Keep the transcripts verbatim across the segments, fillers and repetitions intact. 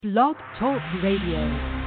Blog Talk Radio.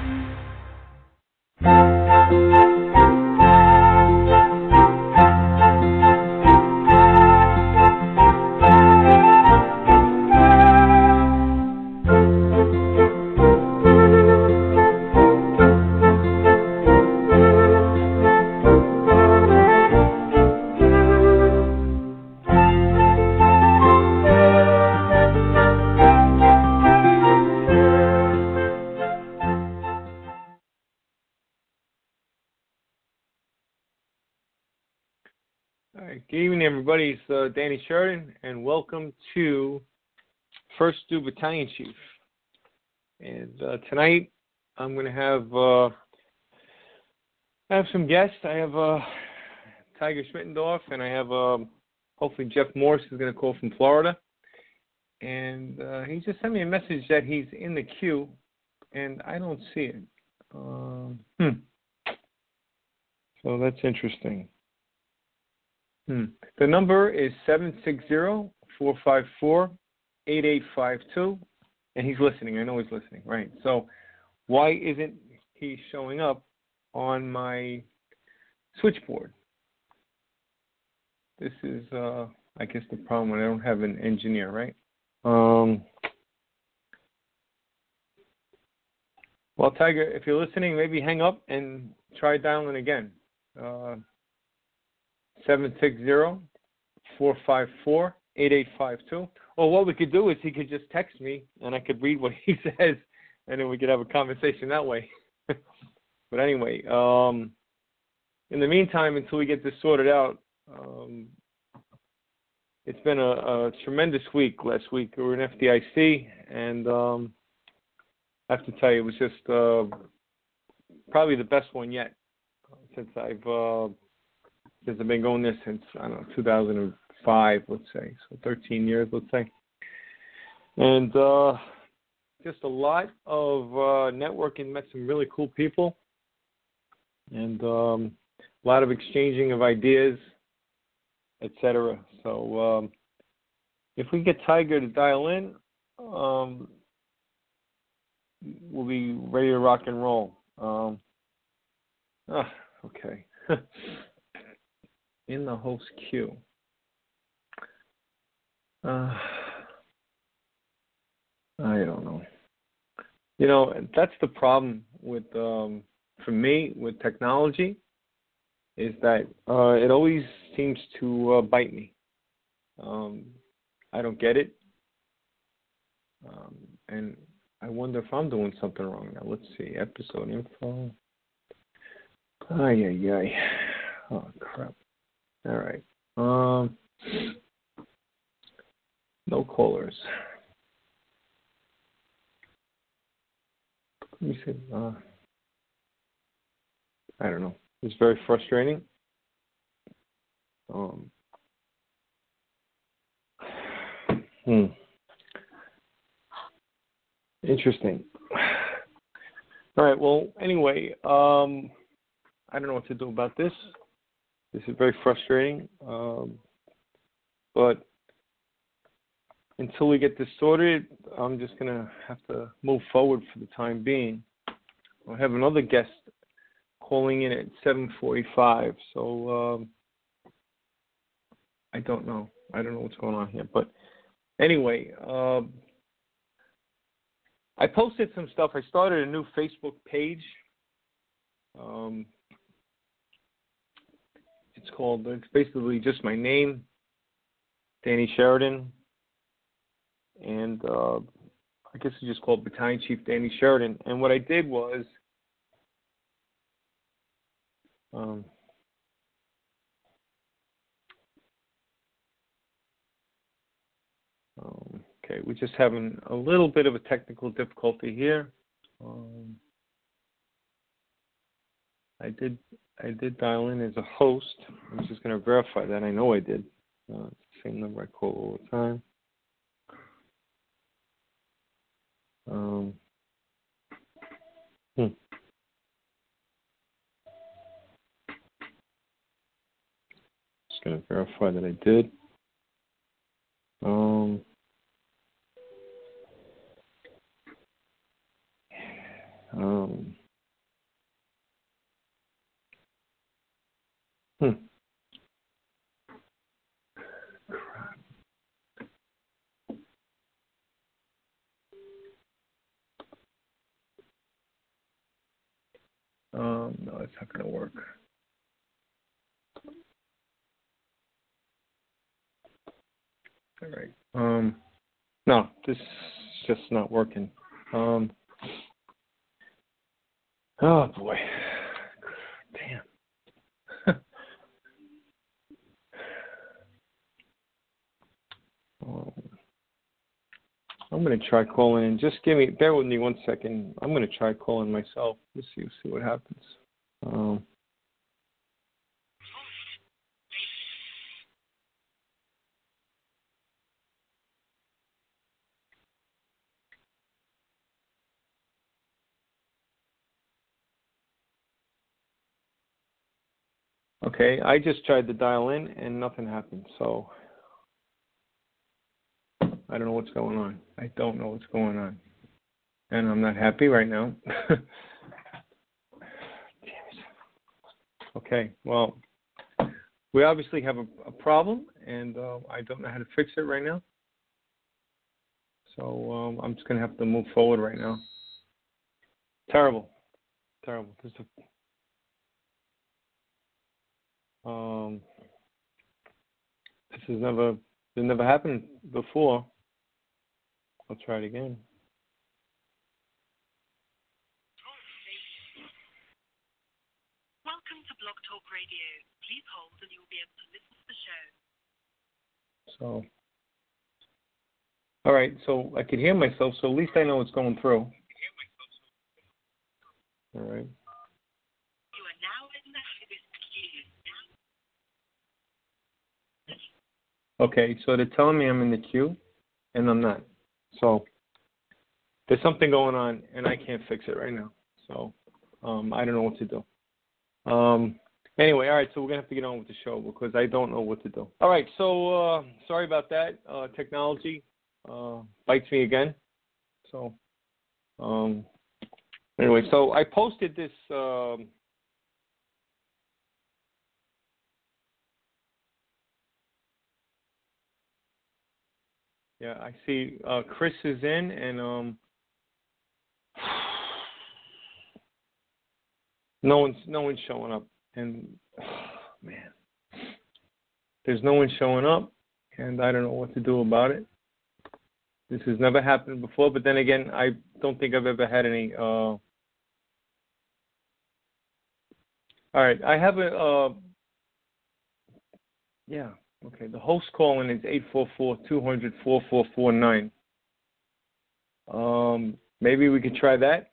All right, good evening, everybody. It's uh, Danny Sheridan, and welcome to First Stu Battalion Chief. And uh, tonight, I'm going to have uh, I have some guests. I have uh, Tiger Schmittendorf, and I have um, hopefully Jeff Morse is going to call from Florida. And uh, he just sent me a message that he's in the queue, and I don't see it. Um, hmm. So that's interesting. Hmm. The number is seven six zero, four five four, eight eight five two, and he's listening. I know he's listening, right? So why isn't he showing up on my switchboard? This is, uh, I guess, the problem when I don't have an engineer, right? Um, well, Tiger, if you're listening, maybe hang up and try dialing again. Uh, seven six zero, four five four, eight eight five two. Or what we could do is he could just text me, and I could read what he says, and then we could have a conversation that way. But anyway, um, in the meantime, until we get this sorted out, um, it's been a, a tremendous week last week. We were in F D I C, and um, I have to tell you, it was just uh, probably the best one yet since I've uh, Since I've been going there since, I don't know, two thousand five, let's say. So thirteen years, let's say. And uh, just a lot of uh, networking, met some really cool people. And um, a lot of exchanging of ideas, et cetera. So um, if we get Tiger to dial in, um, we'll be ready to rock and roll. Um, ah, okay. In the host queue. Uh, I don't know. You know, that's the problem with, um, for me, with technology, is that uh, it always seems to uh, bite me. Um, I don't get it. Um, and I wonder if I'm doing something wrong now. Let's see. Episode info. Ay, ay, ay. Oh, crap. All right. Um, no callers. Let me see. Uh, I don't know. It's very frustrating. Um, hmm. Interesting. All right. Well, anyway, um, I don't know what to do about this. This is very frustrating, um, but until we get this sorted, I'm just going to have to move forward for the time being. I have another guest calling in at seven forty-five, so um, I don't know. I don't know what's going on here. But anyway, um, I posted some stuff. I started a new Facebook page. Um, It's called, it's basically just my name, Danny Sheridan, and uh, I guess it's just called Battalion Chief Danny Sheridan. And what I did was, um, um, okay, we're just having a little bit of a technical difficulty here. Um, I did I did dial in as a host. I'm just going to verify that. I know I did. Uh, it's the same number I call all the time. Um, hmm. Just going to verify that I did. Um, Um, hmm. Crap. Um, no, it's not going to work. All right. Um, no, this is just not working. Um, oh boy. Damn. um, I'm going to try calling in. Just give me, bear with me one second. I'm going to try calling myself. Let's see, see what happens. Um, okay, I just tried to dial in and nothing happened. So I don't know what's going on. I don't know what's going on. And I'm not happy right now. Damn it. Okay, well, we obviously have a, a problem, and uh, I don't know how to fix it right now. So um, I'm just going to have to move forward right now. Terrible. Terrible. This is a, um, this has never, this never happened before. I'll try it again. Welcome to Blog Talk Radio. Please hold and you will be able to listen to the show. So, all right, so I can hear myself, so at least I know it's going through. All right. You are now in the queue. Okay, so they're telling me I'm in the queue, and I'm not. So there's something going on, and I can't fix it right now. So um, I don't know what to do. Um, anyway, all right, so we're going to have to get on with the show because I don't know what to do. All right, so uh, sorry about that. Uh, technology uh, bites me again. So um, anyway, so I posted this. Um, yeah, I see uh, Chris is in, and um, no one's no one's showing up. And oh, man, there's no one showing up, and I don't know what to do about it. This has never happened before, but then again, I don't think I've ever had any. Uh... All right, I have a. Uh... Yeah, okay. The host calling is eight four four, two hundred, four four four nine. Um, maybe we could try that.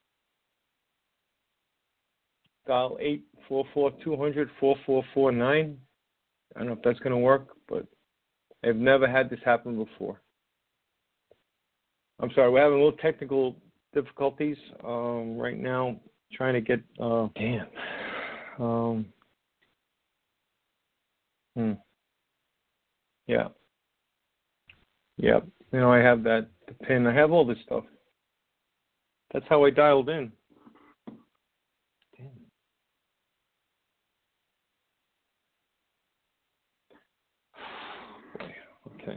Dial eight four four, two hundred, four four four nine. I don't know if that's going to work, but I've never had this happen before. I'm sorry, we're having a little technical difficulties um, right now, trying to get, uh, damn. Um, hmm. Yeah. Yep. You know, I have that, the pin. I have all this stuff. That's how I dialed in. Damn. Okay.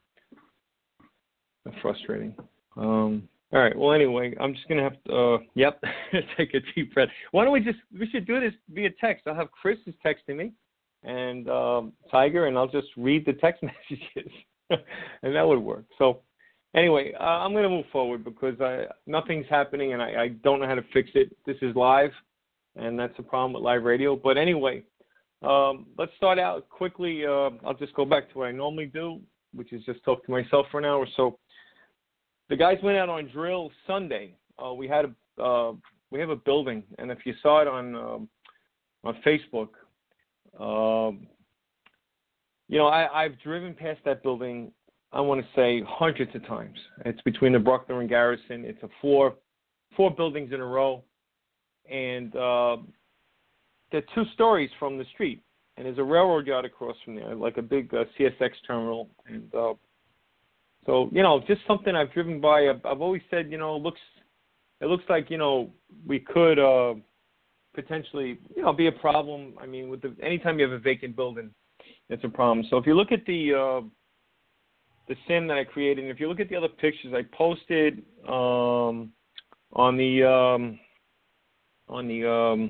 That's frustrating. Um, all right. Well, anyway, I'm just going to have to, uh, yep, take a deep breath. Why don't we just, we should do this via text. I'll have Chris is texting me and um, Tiger, and I'll just read the text messages, and that would work. So anyway, uh, I'm going to move forward because I, nothing's happening, and I, I don't know how to fix it. This is live, and that's the problem with live radio. But anyway, um, let's start out quickly. Uh, I'll just go back to what I normally do, which is just talk to myself for an hour or so. The guys went out on drill Sunday. Uh, we had a uh, we have a building, and if you saw it on um, on Facebook, um, you know I, I've driven past that building. I want to say hundreds of times. It's between the Bruckner and Garrison. It's a four four buildings in a row, and uh, they're two stories from the street. And there's a railroad yard across from there, like a big uh, C S X terminal, and uh, so, you know, just something I've driven by. I've, I've always said, you know, it looks it looks like, you know, we could uh, potentially, you know, be a problem. I mean, with the, anytime you have a vacant building, it's a problem. So if you look at the uh, the sim that I created, and if you look at the other pictures I posted um, on the um, on the um,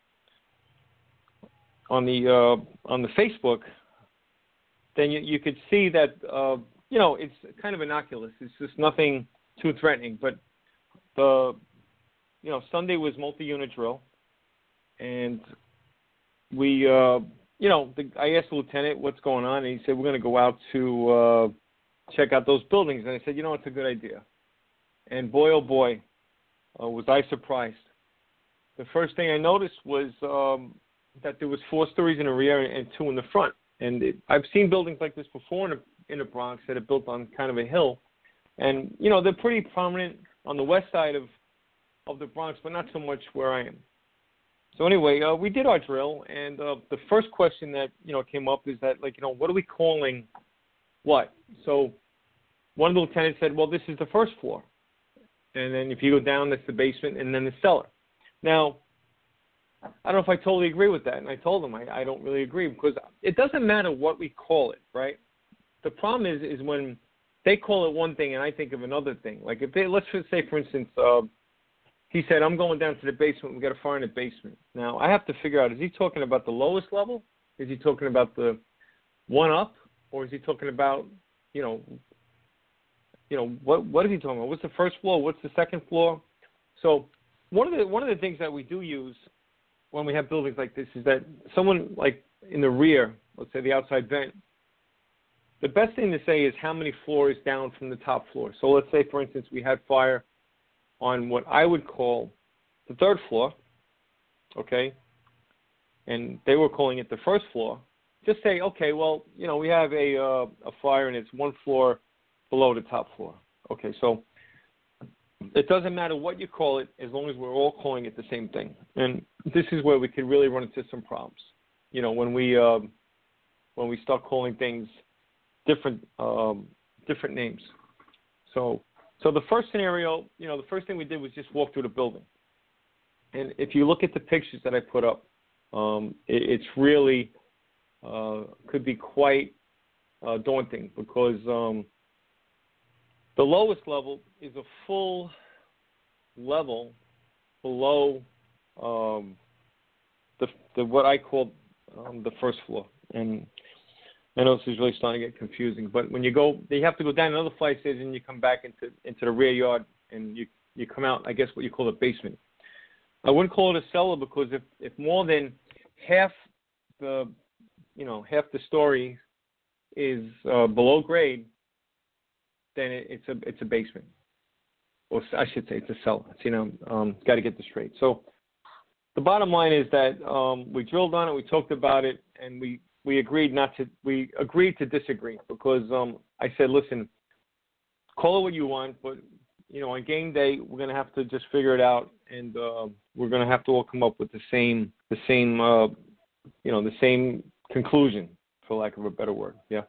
on the uh, on the Facebook, then you, you could see that uh, you know, it's kind of innocuous. It's just nothing too threatening. But the you know, Sunday was multi-unit drill, and we uh, you know, the, I asked the lieutenant what's going on, and he said we're going to go out to uh, check out those buildings. And I said, you know, it's a good idea. And boy, oh boy, uh, was I surprised. The first thing I noticed was um, that there was four stories in the rear and two in the front. And it, I've seen buildings like this before in the, in the Bronx that are built on kind of a hill. And, you know, they're pretty prominent on the west side of, of the Bronx, but not so much where I am. So anyway, uh, we did our drill, and uh, the first question that, you know, came up is that, like, you know, what are we calling what? So one of the lieutenants said, well, this is the first floor. And then if you go down, that's the basement, and then the cellar. Now, I don't know if I totally agree with that, and I told them I, I don't really agree, because it doesn't matter what we call it, right? The problem is is when they call it one thing and I think of another thing. Like if they, let's just say, for instance, uh, he said, I'm going down to the basement, we got a fire in the basement. Now, I have to figure out, is he talking about the lowest level? Is he talking about the one up? Or is he talking about, you know, you know, what what is he talking about? What's the first floor? What's the second floor? So one of the one of the things that we do use when we have buildings like this is that someone, like in the rear, let's say the outside vent, the best thing to say is how many floors down from the top floor. So let's say, for instance, we had fire on what I would call the third floor, okay, and they were calling it the first floor. Just say, okay, well, you know, we have a uh, a fire and it's one floor below the top floor. Okay, so it doesn't matter what you call it as long as we're all calling it the same thing. And this is where we could really run into some problems. You know, when we uh, when we start calling things different um, different names. So so the first scenario, you know, the first thing we did was just walk through the building. And if you look at the pictures that I put up, um, it, it's really uh, could be quite uh, daunting because um, the lowest level is a full level below um, the, the what I call um, the first floor. And I know this is really starting to get confusing, but when you go, you have to go down another flight stage and you come back into into the rear yard and you, you come out, I guess, what you call the basement. I wouldn't call it a cellar because if, if more than half the, you know, half the story is uh, below grade, then it, it's a it's a basement, or I should say it's a cellar. It's, you know, um, got to get this straight. So the bottom line is that um, we drilled on it, we talked about it, and we, we agreed not to we agreed to disagree because um, I said, listen, call it what you want, but you know, on game day we're gonna have to just figure it out, and uh, we're gonna have to all come up with the same the same uh, you know the same conclusion, for lack of a better word. Yeah.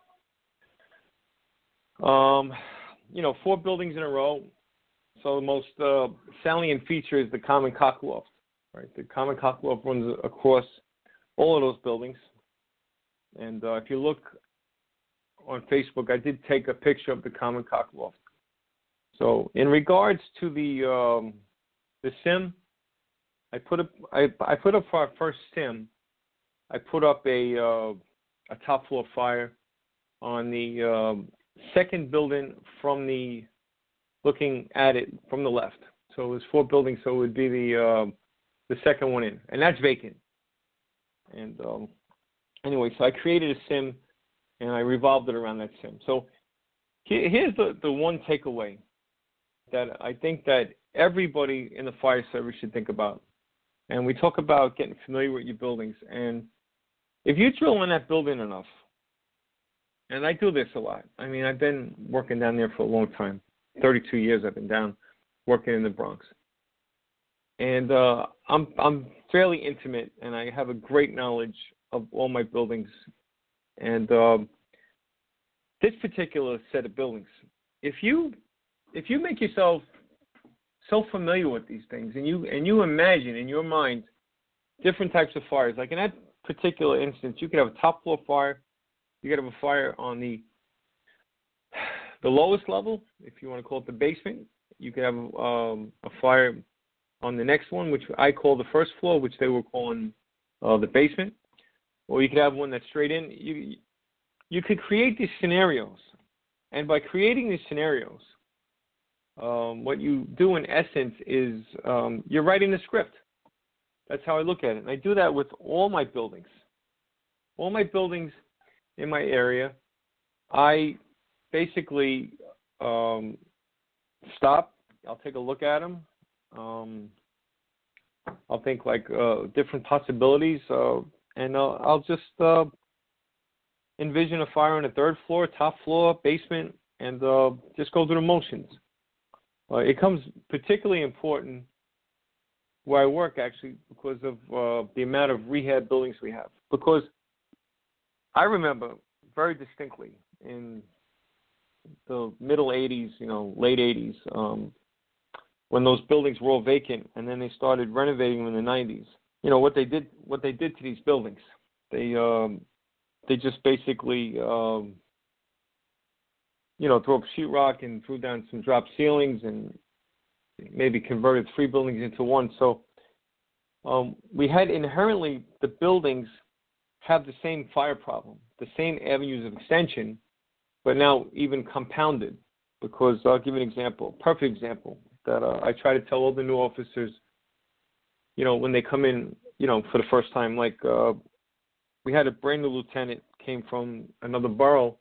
Um, you know, four buildings in a row. So the most uh, salient feature is the common cock loft, right? The common cock loft runs across all of those buildings. And uh, if you look on Facebook, I did take a picture of the common cock loft. So in regards to the um, the sim, I put up I, I put up for our first sim. I put up a uh, a top floor fire on the um, second building from the looking at it from the left. So it was four buildings, so it would be the uh, the second one in, and that's vacant. And um, anyway, so I created a sim, and I revolved it around that sim. So here, here's the, the one takeaway that I think that everybody in the fire service should think about. And we talk about getting familiar with your buildings. And if you drill in that building enough, and I do this a lot. I mean, I've been working down there for a long time. thirty-two years I've been down working in the Bronx. And uh, I'm I'm fairly intimate, and I have a great knowledge of all my buildings. And um, this particular set of buildings, if you if you make yourself so familiar with these things, and you and you imagine in your mind different types of fires. Like in that particular instance, you could have a top floor fire, you could have a fire on the the lowest level, if you want to call it the basement. You could have um, a fire on the next one, which I call the first floor, which they were calling uh, the basement. Or you could have one that's straight in. You you could create these scenarios, and by creating these scenarios, um, what you do in essence is um, you're writing the script. That's how I look at it, and I do that with all my buildings. All my buildings in my area, I basically um, stop. I'll take a look at them. Um, I'll think like uh, different possibilities, uh, and uh, I'll just uh, envision a fire on the third floor, top floor, basement, and uh, just go through the motions. Uh, it comes particularly important where I work, actually, because of uh, the amount of rehab buildings we have. Because I remember very distinctly in the middle eighties, you know, late eighties, um, when those buildings were all vacant, and then they started renovating them in the nineties. You know what they did? What they did to these buildings? They um, they just basically, um, you know, threw up sheetrock and threw down some drop ceilings and maybe converted three buildings into one. So um, we had inherently the buildings have the same fire problem, the same avenues of extension, but now even compounded. Because I'll give you an example, perfect example that uh, I try to tell all the new officers, you know, when they come in, you know, for the first time. Like uh, we had a brand new lieutenant came from another borough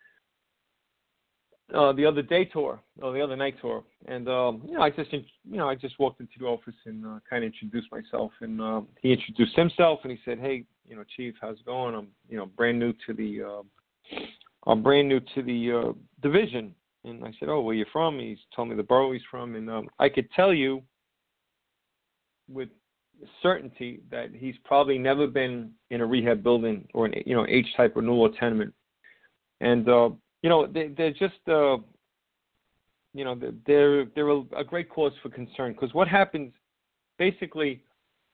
uh, the other day tour, or the other night tour, and um, you know, I just, you know, I just walked into the office and uh, kind of introduced myself, and uh, he introduced himself, and he said, "Hey, you know, Chief, how's it going? I'm, you know, brand new to the, uh, I'm brand new to the uh, division." And I said, "Oh, where you from?" He's told me the borough he's from, and um, I could tell you with certainty that he's probably never been in a rehab building or an, you know, H type or new law tenement. And uh, you know, they, they're just, uh, you know, they're they're a great cause for concern, because what happens basically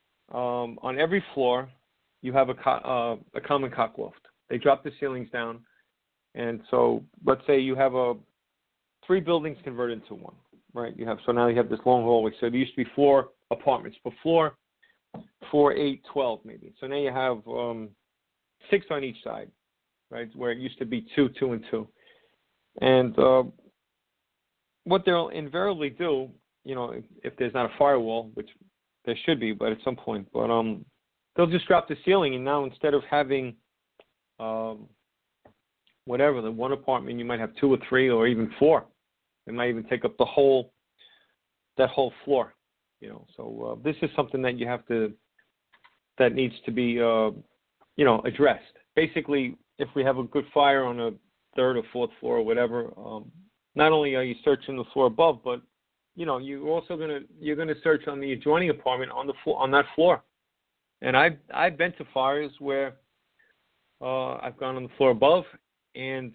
um, on every floor you have a co- uh, a common cock loft. They drop the ceilings down, and so let's say you have a three buildings converted into one, right? You have so now you have this long hallway. So there used to be four apartments per floor, four, eight, twelve maybe. So now you have um, six on each side, right? Where it used to be two, two, and two. And uh, what they'll invariably do, you know, if, if there's not a firewall, which there should be, but at some point, but um, they'll just drop the ceiling, and now instead of having um, whatever, the one apartment, you might have two or three or even four. It might even take up the whole, that whole floor, you know. So uh, this is something that you have to, that needs to be, uh, you know, addressed. Basically, if we have a good fire on a third or fourth floor or whatever, um, not only are you searching the floor above, but you know, you're also gonna you're gonna search on the adjoining apartment on the floor on that floor. And I've I've been to fires where uh, I've gone on the floor above, and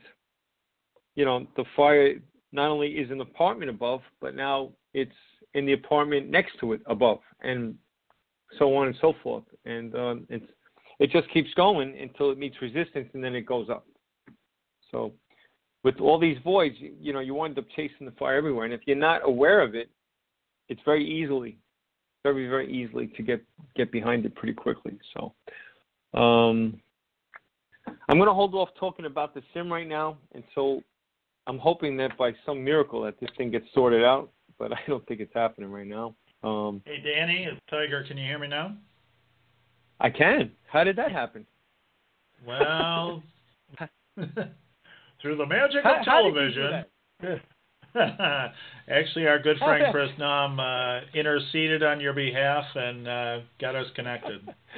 you know, the fire not only is in the apartment above, but now it's in the apartment next to it above, and so on and so forth. And uh, it's it just keeps going until it meets resistance, and then it goes up. So with all these voids, you, you know, you wind up chasing the fire everywhere. And if you're not aware of it, it's very easily, very, very easily to get, get behind it pretty quickly. So um, I'm going to hold off talking about the sim right now. And so I'm hoping that by some miracle that this thing gets sorted out, but I don't think it's happening right now. Um, hey, Danny, it's Tiger. Can you hear me now? I can. How did that happen? Well, through the magic how, of television. How Actually, our good friend Chris Nam uh, interceded on your behalf and uh, got us connected.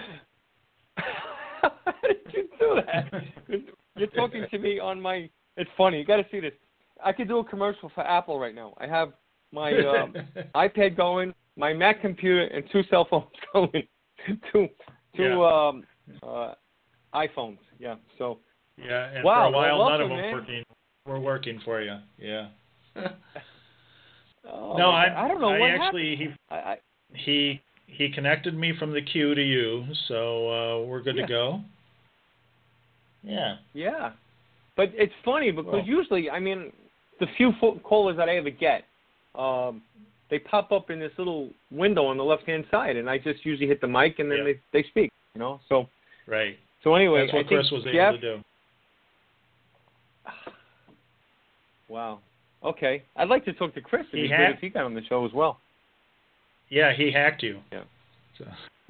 How did you do that? You're talking to me on my... It's funny. You got to see this. I could do a commercial for Apple right now. I have my um, iPad going, my Mac computer, and two cell phones going. two two yeah. um, uh, iPhones. Yeah. So. Yeah, and wow, for a while, well, none welcome, of them man. working. Were working for you. Yeah. Oh, no, my I, God. I don't know I what actually happened. he I, I, he he connected me from the queue to you, so uh, we're good yeah. to go. Yeah. Yeah. But it's funny because Well, usually, I mean, the few fo- callers that I ever get, um, they pop up in this little window on the left-hand side, and I just usually hit the mic, and then yeah. they, they speak, you know? So, Right. so anyway, That's what I Chris think was Jeff, able to do. wow. Okay. I'd like to talk to Chris. It'd He be great hacked. if he got on the show as well. Yeah, he hacked you. Yeah. So.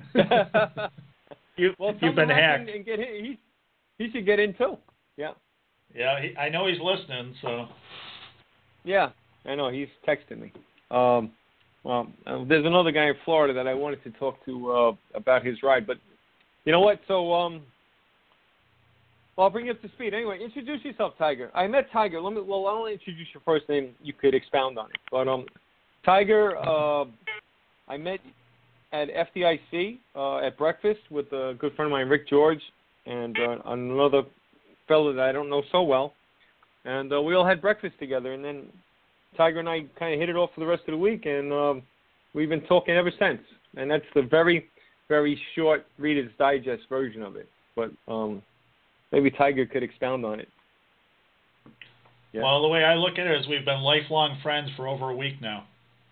you, well, you've been hacked. And get in. He, he should get in too. Yeah. Yeah, he, I know he's listening, so. Yeah, I know. He's texting me. Um, well, uh, there's another guy in Florida that I wanted to talk to uh, about his ride, but you know what? So, um, well, I'll bring you up to speed. Anyway, introduce yourself, Tiger. I met Tiger. Let me. Well, I'll only introduce your first name. You could expound on it. But um, Tiger, uh, I met at F D I C uh, at breakfast with a good friend of mine, Rick George, and uh, another fellow that I don't know so well. And uh, we all had breakfast together. And then Tiger and I kind of hit it off for the rest of the week, and um, we've been talking ever since. And that's the very, very short Reader's Digest version of it. But um, maybe Tiger could expound on it. Yeah. Well, the way I look at it is we've been lifelong friends for over a week now.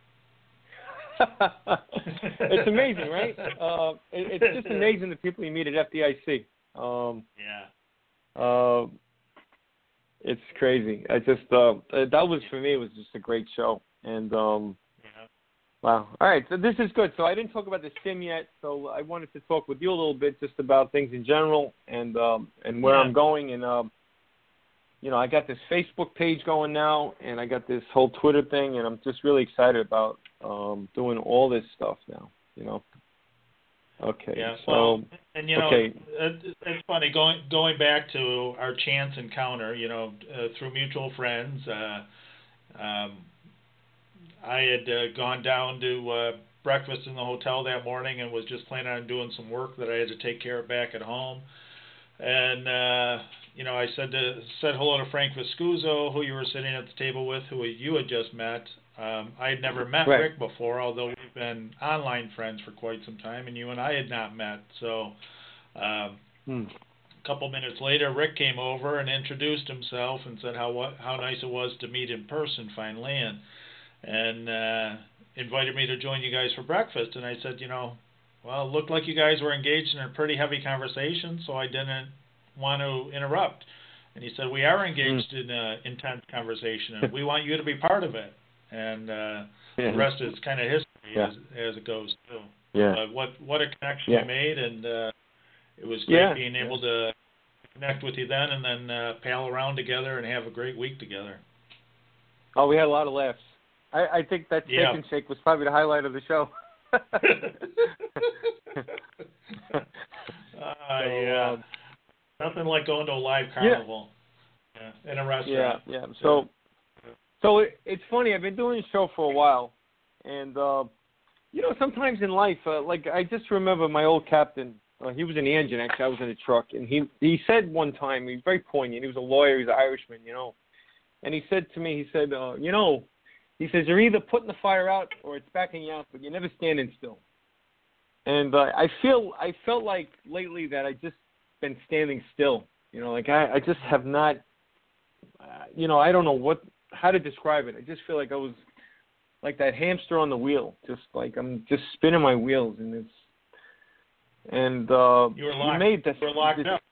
It's amazing, right? Uh, it, it's just amazing the people you meet at F D I C. Um, yeah. Uh, it's crazy. I just uh, that was for me. It was just a great show, and um, yeah. wow. All right, so this is good. So I didn't talk about the sim yet, so I wanted to talk with you a little bit just about things in general and um, and where Yeah. I'm going. And um, you know, I got this Facebook page going now, and I got this whole Twitter thing, and I'm just really excited about um, doing all this stuff now. You know. Okay. Yeah. So. Well, and you know, okay. it, it's funny going going back to our chance encounter. You know, uh, through mutual friends. Uh, um, I had uh, gone down to uh, breakfast in the hotel that morning and was just planning on doing some work that I had to take care of back at home. And uh, you know, I said to said hello to Frank Viscuso, who you were sitting at the table with, who you had just met. Um, I had never met Right. Rick before, although we've been online friends for quite some time, and you and I had not met. So um, Hmm. a couple minutes later, Rick came over and introduced himself and said how what, how nice it was to meet in person finally, and and uh, invited me to join you guys for breakfast. And I said, you know, well, it looked like you guys were engaged in a pretty heavy conversation, so I didn't want to interrupt. And he said, we are engaged mm. in an intense conversation, and we want you to be part of it. And uh, yeah. the rest is kind of history yeah. as, as it goes, too. Yeah. But what, what a connection yeah. we made, and uh, it was great yeah. being able yeah. to connect with you then and then uh, pal around together and have a great week together. Oh, we had a lot of laughs. I, I think that Steak yeah. and Shake was probably the highlight of the show. uh, so, yeah. Um, Nothing like going to a live carnival yeah. Yeah, in a restaurant. Yeah, yeah. So, so it, it's funny. I've been doing this show for a while, and uh, you know, sometimes in life, uh, like I just remember my old captain. Uh, he was in the engine. Actually, I was in the truck, and he he said one time, he was very poignant. He was a lawyer. He was an Irishman, you know, and he said to me, he said, uh, you know, he says you're either putting the fire out or it's backing you out, but you're never standing still. And uh, I feel I felt like lately that I just been standing still, you know, like I, I just have not, uh, you know, I don't know what, how to describe it. I just feel like I was like that hamster on the wheel, just like I'm just spinning my wheels in this. And uh, you were locked, you made this, you were locked this, up.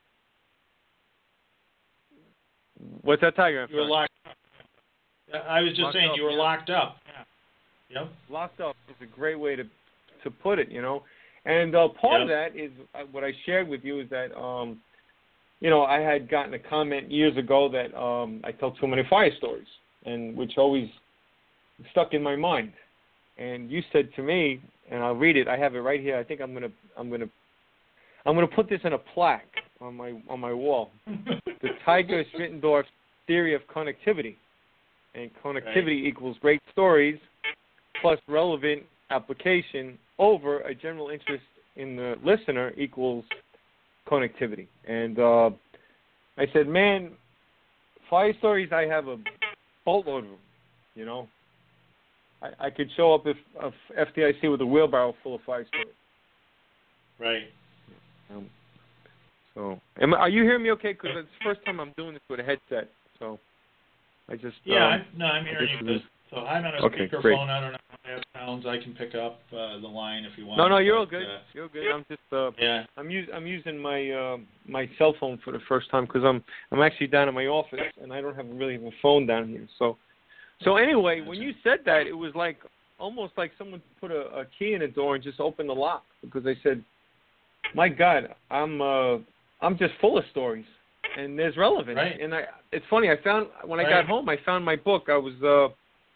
What's that, Tiger? You were locked up. I was just locked saying up, you were yeah. locked up. Yeah. Yep. Locked up is a great way to to put it, you know. And uh, part yep. of that is uh, what I shared with you is that, um, you know, I had gotten a comment years ago that um, I tell too many fire stories, and which always stuck in my mind. And you said to me, and I'll read it. I have it right here. I think I'm gonna, I'm gonna, I'm gonna put this in a plaque on my on my wall. The Tiger Schmittendorf theory of connectivity, and connectivity right. equals great stories plus relevant application over a general interest in the listener equals connectivity. And uh, I said, man, fire stories, I have a boatload of them, you know. I, I could show up if, if F D I C with a wheelbarrow full of fire stories. Right. Um, so, am, are you hearing me okay? Because it's the first time I'm doing this with a headset. So, I just yeah. Um, I, no, I'm hearing you good. So I'm on a okay, speakerphone. great. I don't know how that sounds. I can pick up uh, the line if you want. No, no, you're but, all good. Uh, you're good. I'm just uh, yeah. I'm us- I'm using my uh, my cell phone for the first time because I'm I'm actually down in my office and I don't have really have a phone down here. So so anyway, when you said that, it was like almost like someone put a, a key in the door and just opened the lock, because I said, my God, I'm uh, I'm just full of stories and there's relevance. Right. And I it's funny, I found when I Right. got home, I found my book. I was uh,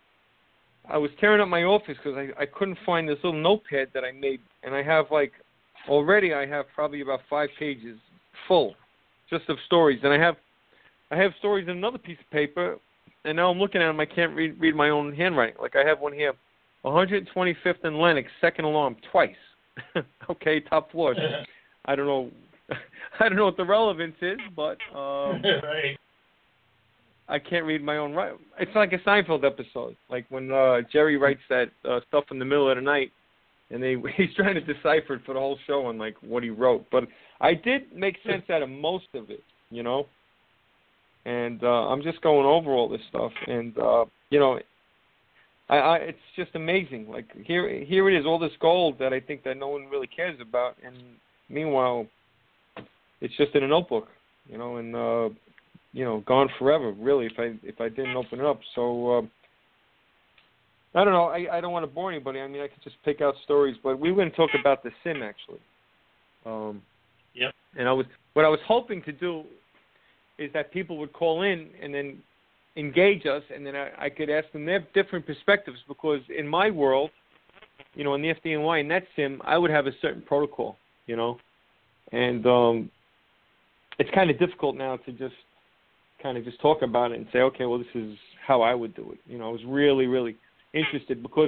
I was tearing up my office because I, I couldn't find this little notepad that I made, and I have like already I have probably about five pages full just of stories, and I have I have stories in another piece of paper, and now I'm looking at them, I can't read read my own handwriting. Like I have one here, one hundred twenty-fifth and Lenox, second alarm twice. Okay, top floor. I don't know I don't know what the relevance is, but um, right. I can't read my own writing. It's like a Seinfeld episode, like when uh, Jerry writes that uh, stuff in the middle of the night, and they he's trying to decipher it for the whole show and like what he wrote. But I did make sense out of most of it, you know. And uh, I'm just going over all this stuff, and uh, you know, I, I it's just amazing. Like here, here it is, all this gold that I think that no one really cares about, and meanwhile, it's just in a notebook, you know, and. Uh, you know, gone forever, really, if I if I didn't open it up. So, uh, I don't know. I, I don't want to bore anybody. I mean, I could just pick out stories, but we were going to talk about the sim, actually. Um, yep. And I was what I was hoping to do is that people would call in and then engage us, and then I, I could ask them their different perspectives, because in my world, you know, in the F D N Y, in that sim, I would have a certain protocol, you know. And um, it's kind of difficult now to just kind of just talk about it and say, okay, well, this is how I would do it. You know, I was really, really interested because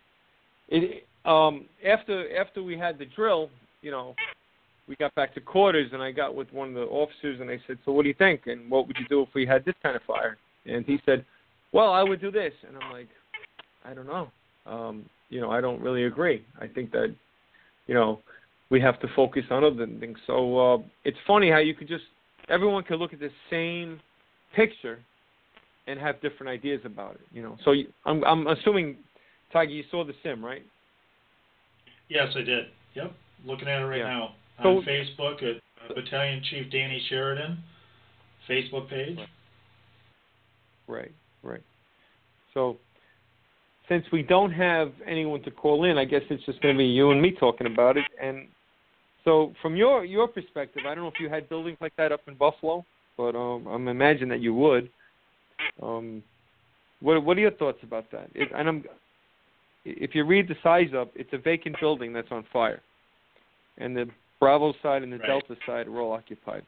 it um, after after we had the drill, you know, we got back to quarters, and I got with one of the officers, and I said, so what do you think? And what would you do if we had this kind of fire? And he said, well, I would do this. And I'm like, I don't know. Um, you know, I don't really agree. I think that, you know, we have to focus on other things. So uh, it's funny how you could just, everyone could look at the same picture and have different ideas about it, you know. So you, I'm, I'm assuming, Tiger, you saw the sim, right? Yes, I did. Yep. Looking at it right yeah. now so, on Facebook at uh, Battalion Chief Danny Sheridan Facebook page. Right, right. So since we don't have anyone to call in, I guess it's just going to be you and me talking about it. And so from your your perspective, I don't know if you had buildings like that up in Buffalo, but um, I'm imagining that you would. Um, what what are your thoughts about that? It, and I'm, if you read the size up, it's a vacant building that's on fire, and the Bravo side and the right. Delta side are all occupied.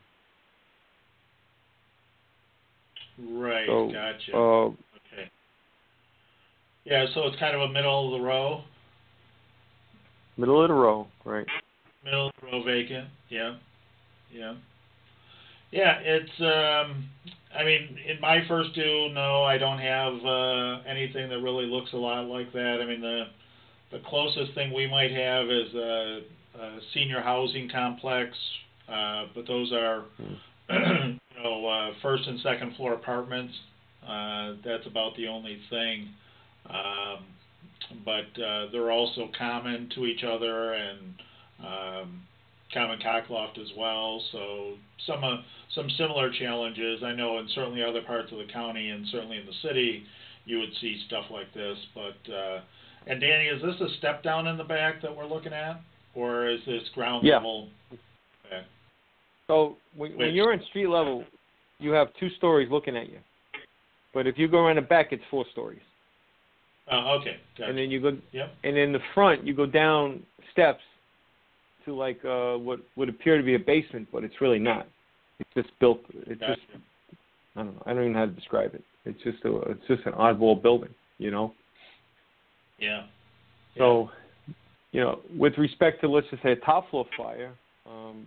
Right, so, gotcha. Uh, okay. Yeah, so it's kind of a middle of the row. Middle of the row, right. Middle of the row vacant, yeah. Yeah. Yeah, it's, um, I mean, in my first do, no, I don't have uh, anything that really looks a lot like that. I mean, the the closest thing we might have is a, a senior housing complex, uh, but those are, you know, uh, first and second floor apartments. Uh, that's about the only thing. Um, but uh, they're also common to each other, and um, common cockloft as well. So some uh, some similar challenges. I know in certainly other parts of the county and certainly in the city, you would see stuff like this. But uh, and Danny, is this a step down in the back that we're looking at, or is this ground yeah. level? Okay. So when, when you're in street level, you have two stories looking at you. But if you go around the back, it's four stories. Oh, okay. Gotcha. And then you go, yep. and in the front, you go down steps to like uh, what would appear to be a basement, but it's really not. It's just built. It's gotcha. just I don't know. I don't even know how to describe it. It's just a, it's just an oddball building, you know. Yeah. So, you know, with respect to, let's just say, a top floor fire, um,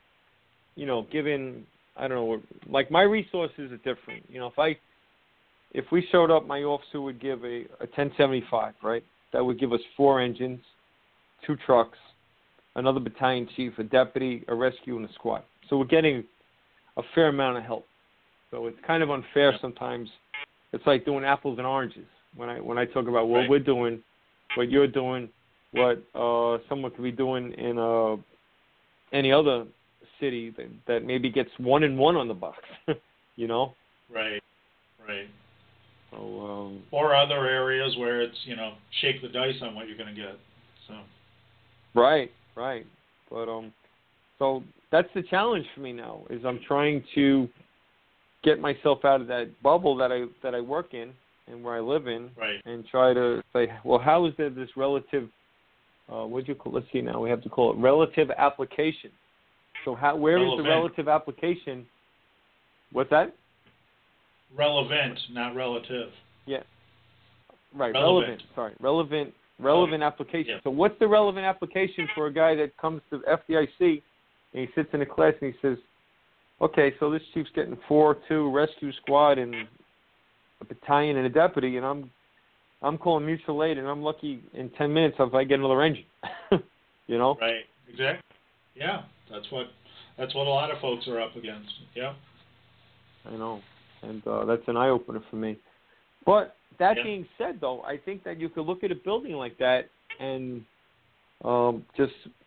you know, given I don't know, like my resources are different. You know, if I if we showed up, my officer would give a, a ten seventy-five, right? That would give us four engines, two trucks, another battalion chief, a deputy, a rescue, and a squad. So we're getting a fair amount of help. So it's kind of unfair yeah. sometimes. It's like doing apples and oranges when I when I talk about what right. we're doing, what you're doing, what uh, someone could be doing in uh, any other city that, that maybe gets one and one on the box, you know? Right, right. So, um, or other areas where it's, you know, shake the dice on what you're going to get. So. Right, right. But um, so that's the challenge for me now. Is I'm trying to get myself out of that bubble that I that I work in and where I live in, right. and try to say, well, how is there this relative? Uh, what do you call? Let's see. Now we have to call it relative application. So how? Where Relevant. is the relative application? What's that? Relevant, not relative. Yeah. Right. Relevant. Relevant. Sorry. Relevant. Relevant application. Yeah. So what's the relevant application for a guy that comes to F D I C and he sits in a class and he says, okay, so this chief's getting four, two, rescue squad, and a battalion and a deputy, and I'm I'm calling mutual aid, and I'm lucky in ten minutes if I get another engine. You know? Right. Exactly. Yeah. That's what that's what a lot of folks are up against. Yeah. I know. And uh, that's an eye-opener for me. But that yeah. being said, though, I think that you could look at a building like that and um, just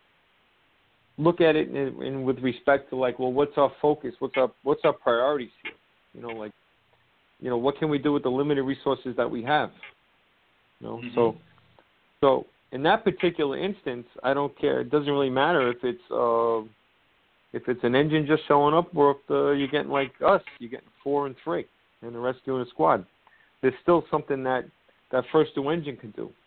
look at it in, in with respect to, like, well, what's our focus? What's our what's our priorities here? You know, like, you know, what can we do with the limited resources that we have? You know, mm-hmm. so so in that particular instance, I don't care. It doesn't really matter if it's uh, if it's an engine just showing up, or if uh, you're getting like us, you're getting four and three, and the rescue and a squad. There's still something that that first two engine can do.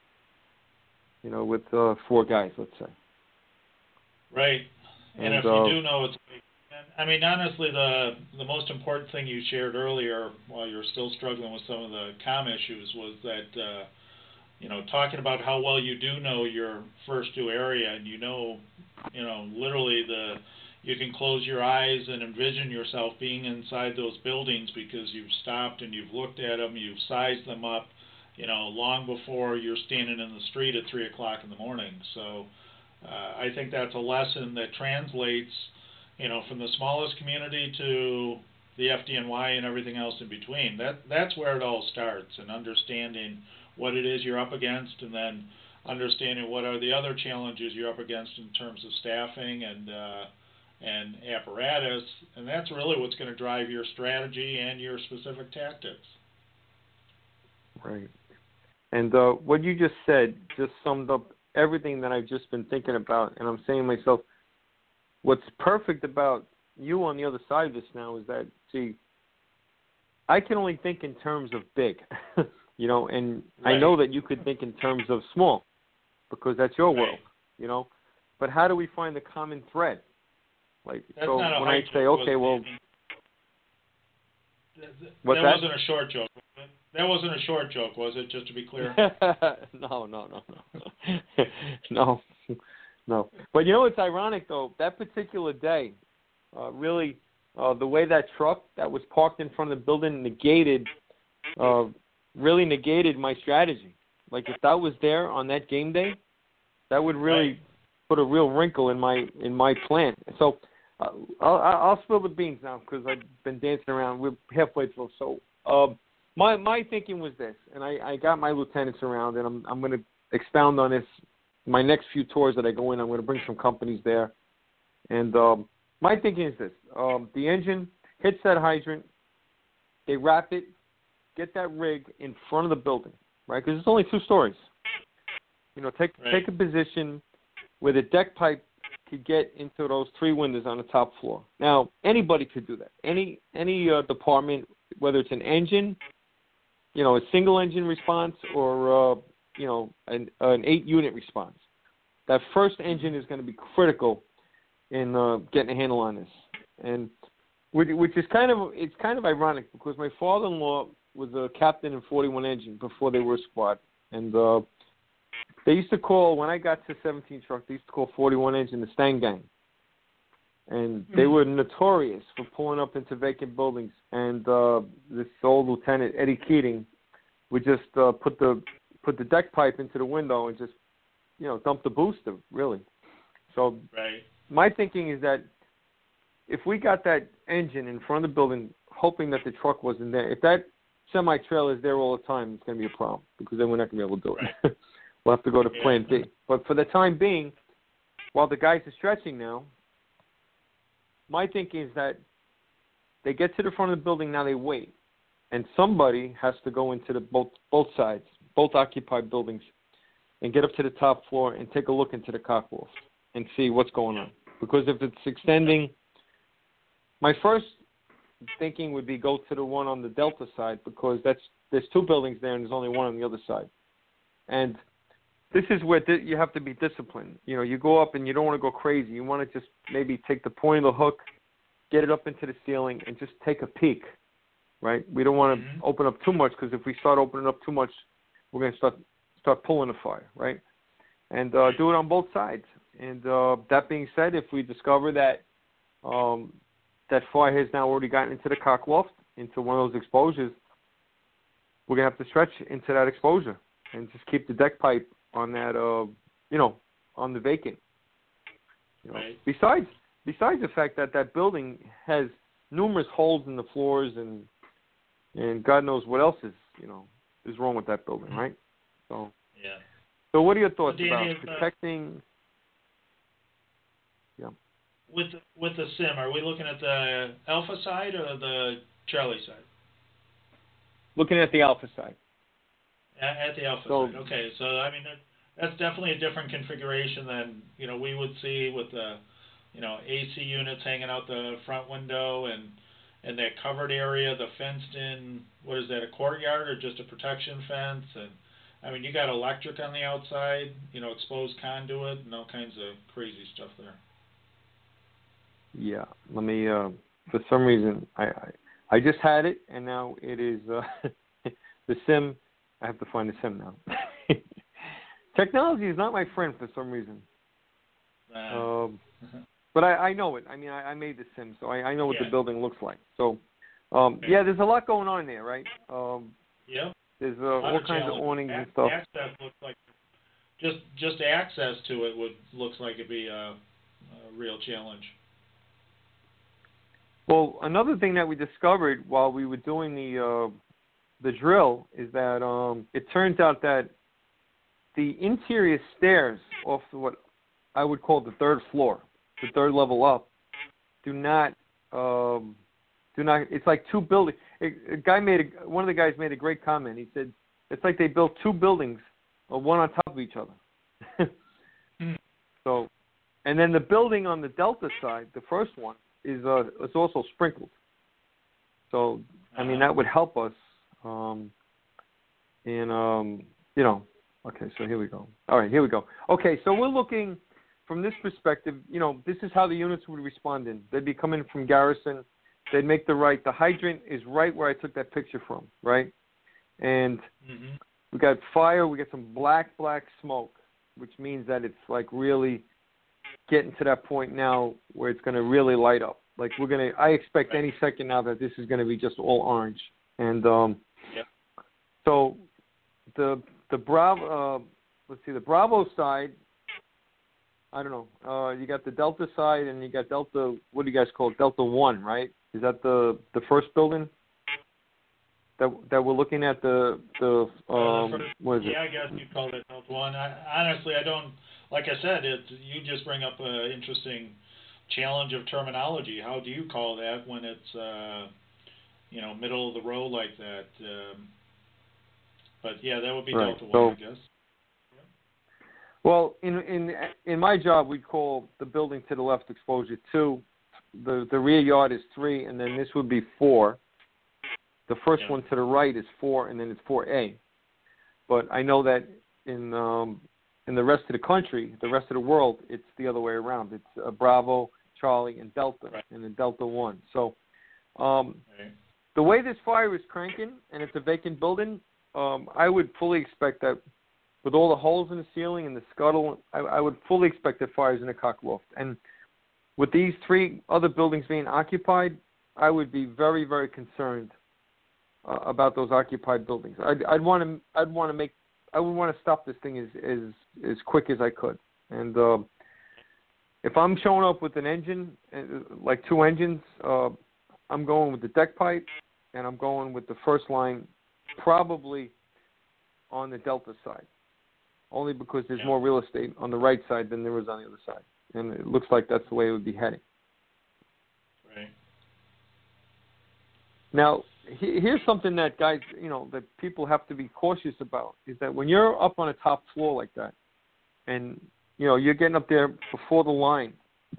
You know, with uh, four guys, let's say. Right. And, and if uh, you do know it's, I mean, honestly, the the most important thing you shared earlier, while you're still struggling with some of the comm issues, was that uh, you know, talking about how well you do know your first two area, and you know, you know, literally the you can close your eyes and envision yourself being inside those buildings because you've stopped and you've looked at them, you've sized them up, you know, long before you're standing in the street at three o'clock in the morning. So uh, I think that's a lesson that translates, you know, from the smallest community to the F D N Y and everything else in between. That that's where it all starts, and understanding what it is you're up against, and then understanding what are the other challenges you're up against in terms of staffing and uh, and apparatus, and that's really what's going to drive your strategy and your specific tactics. Right. And uh, what you just said just summed up everything that I've just been thinking about, and I'm saying to myself, what's perfect about you on the other side of this now is that, see, I can only think in terms of big, you know, and right. I know that you could think in terms of small because that's your right. world, you know. But how do we find the common thread? Like, that's so not a when I say, joke, okay, well, that, what's that that? wasn't a short joke. That wasn't a short joke, was it? Just to be clear. no, no, no, no, no, no. But you know what's ironic though? That particular day, uh, really, uh, the way that truck that was parked in front of the building negated, uh, really negated my strategy. Like if that was there on that game day, that would really right. put a real wrinkle in my in my plan. So uh, I'll, I'll spill the beans now because I've been dancing around. We're halfway through. So uh, my my thinking was this, and I, I got my lieutenants around, and I'm I'm going to expound on this. My next few tours that I go in, I'm going to bring some companies there, and um, my thinking is this: um, the engine hits that hydrant, they wrap it, get that rig in front of the building, right? Because it's only two stories. You know, take right. take a position where the deck pipe could get into those three windows on the top floor. Now, anybody could do that. Any any uh, department, whether it's an engine, you know, a single engine response, or uh, you know, an an eight unit response. That first engine is going to be critical in uh, getting a handle on this, and which, which is kind of it's kind of ironic because my father-in-law was a captain in forty-one engine before they were a squad, and uh, they used to call, when I got to seventeen truck, they used to call forty-one engine the Stang Gang. and they were notorious for pulling up into vacant buildings. And uh, this old lieutenant, Eddie Keating, would just uh, put the put the deck pipe into the window and just, you know, dump the booster, really. So right. my thinking is that if we got that engine in front of the building, hoping that the truck wasn't there, if that semi-trailer is there all the time, it's going to be a problem because then we're not going to be able to do it. Right. We'll have to go to yeah. plan B. But for the time being, while the guys are stretching now, my thinking is that they get to the front of the building, now they wait. And somebody has to go into the both both sides, both occupied buildings, and get up to the top floor and take a look into the cockloft and see what's going on. Because if it's extending, my first thinking would be go to the one on the Delta side because that's there's two buildings there and there's only one on the other side. And this is where di- you have to be disciplined. You know, you go up and you don't want to go crazy. You want to just maybe take the point of the hook, get it up into the ceiling, and just take a peek, right? We don't want to mm-hmm. open up too much because if we start opening up too much, we're going to start start pulling the fire, right? And uh, do it on both sides. And uh, that being said, if we discover that um, that fire has now already gotten into the cockloft, into one of those exposures, we're going to have to stretch into that exposure and just keep the deck pipe on that, uh, you know, on the vacant. You know. Right. Besides, besides the fact that that building has numerous holes in the floors and and God knows what else is, you know, is wrong with that building, right? So, yeah. So what are your thoughts so about Danny, protecting? Uh, yeah. With with the sim, are we looking at the Alpha side or the Charlie side? Looking at the Alpha side. At, at the Alpha so, side. Okay, so I mean that, that's definitely a different configuration than you know we would see with the you know A C units hanging out the front window and and that covered area, the fenced in. What is that? A courtyard or just a protection fence? And I mean you got electric on the outside, you know, exposed conduit and all kinds of crazy stuff there. Yeah, let me. Uh, for some reason, I, I I just had it, and now it is uh, the sim. I have to find the sim now. Technology is not my friend for some reason. Uh, um, but I, I know it. I mean, I, I made the sim, so I, I know what yeah. the building looks like. So, um, okay. yeah, there's a lot going on there, right? Um, yeah. There's uh, all kinds of awnings and stuff. Access looks like just just access to it would looks like it'd be a, a real challenge. Well, another thing that we discovered while we were doing the uh, the drill is that um, it turns out that the interior stairs off what I would call the third floor, the third level up, do not um, do not. It's like two buildings. A, a guy made a, one of the guys made a great comment. He said it's like they built two buildings, uh, one on top of each other. mm. So, and then the building on the Delta side, the first one, is uh, it's also sprinkled. So, I mean, that would help us. Um, and, um, you know, okay, so here we go. All right, here we go. Okay, so we're looking from this perspective, you know, this is how the units would respond in. They'd be coming from Garrison. They'd make the right. The hydrant is right where I took that picture from, right? And mm-hmm. we got fire. We got some black, black smoke, which means that it's like really getting to that point now where it's going to really light up. Like we're going to, I expect any second now that this is going to be just all orange. And um, yep. so the the Bravo, uh, let's see, the Bravo side, I don't know. Uh, you got the Delta side and you got Delta, what do you guys call it? Delta one, right? Is that the, the first building that that we're looking at? The, the um, uh, first, what is yeah, it? I guess you call it Delta one. I, honestly, I don't, like I said, it, you just bring up an interesting challenge of terminology. How do you call that when it's, uh, you know, middle of the road like that? Um, but yeah, that would be Right. Delta so, one, I guess. Well, in in in my job, we call the building to the left exposure two. The the rear yard is three, and then this would be four. The first yeah. one to the right is four, and then it's four A. But I know that in um, in the rest of the country, the rest of the world, it's the other way around. It's uh, Bravo, Charlie, and Delta, right. and then Delta one. So um, right. the way this fire is cranking, and it's a vacant building, um, I would fully expect that with all the holes in the ceiling and the scuttle, I, I would fully expect that fire's in a cockloft. And with these three other buildings being occupied, I would be very, very concerned uh, about those occupied buildings. I'd, I'd want to, I'd want to make, I would want to stop this thing as as, as quick as I could. And uh, if I'm showing up with an engine, like two engines, uh, I'm going with the deck pipe, and I'm going with the first line, probably on the Delta side, only because there's yeah. more real estate on the right side than there is on the other side. And it looks like that's the way it would be heading. Right. Now, he, here's something that guys, you know, that people have to be cautious about, is that when you're up on a top floor like that, and, you know, you're getting up there before the line,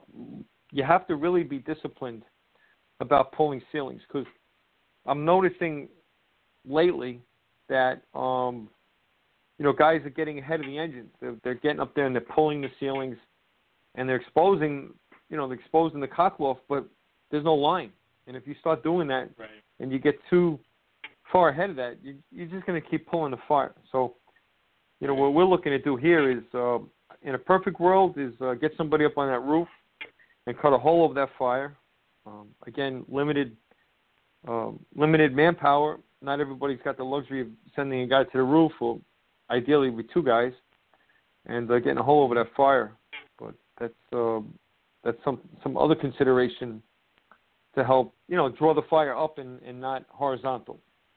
you have to really be disciplined about pulling ceilings, because I'm noticing lately that, um, you know, guys are getting ahead of the engines. They're, they're getting up there and they're pulling the ceilings, and they're exposing, you know, they're exposing the cockloft, but there's no line. And if you start doing that, right. and you get too far ahead of that, you, you're just going to keep pulling the fire. So, you know, what we're looking to do here is, uh, in a perfect world, is uh, get somebody up on that roof and cut a hole over that fire. Um, again, limited, um, limited manpower. Not everybody's got the luxury of sending a guy to the roof, or ideally with two guys, and uh, getting a hole over that fire. But that's uh, that's some some other consideration to help, you know, draw the fire up and, and not horizontal.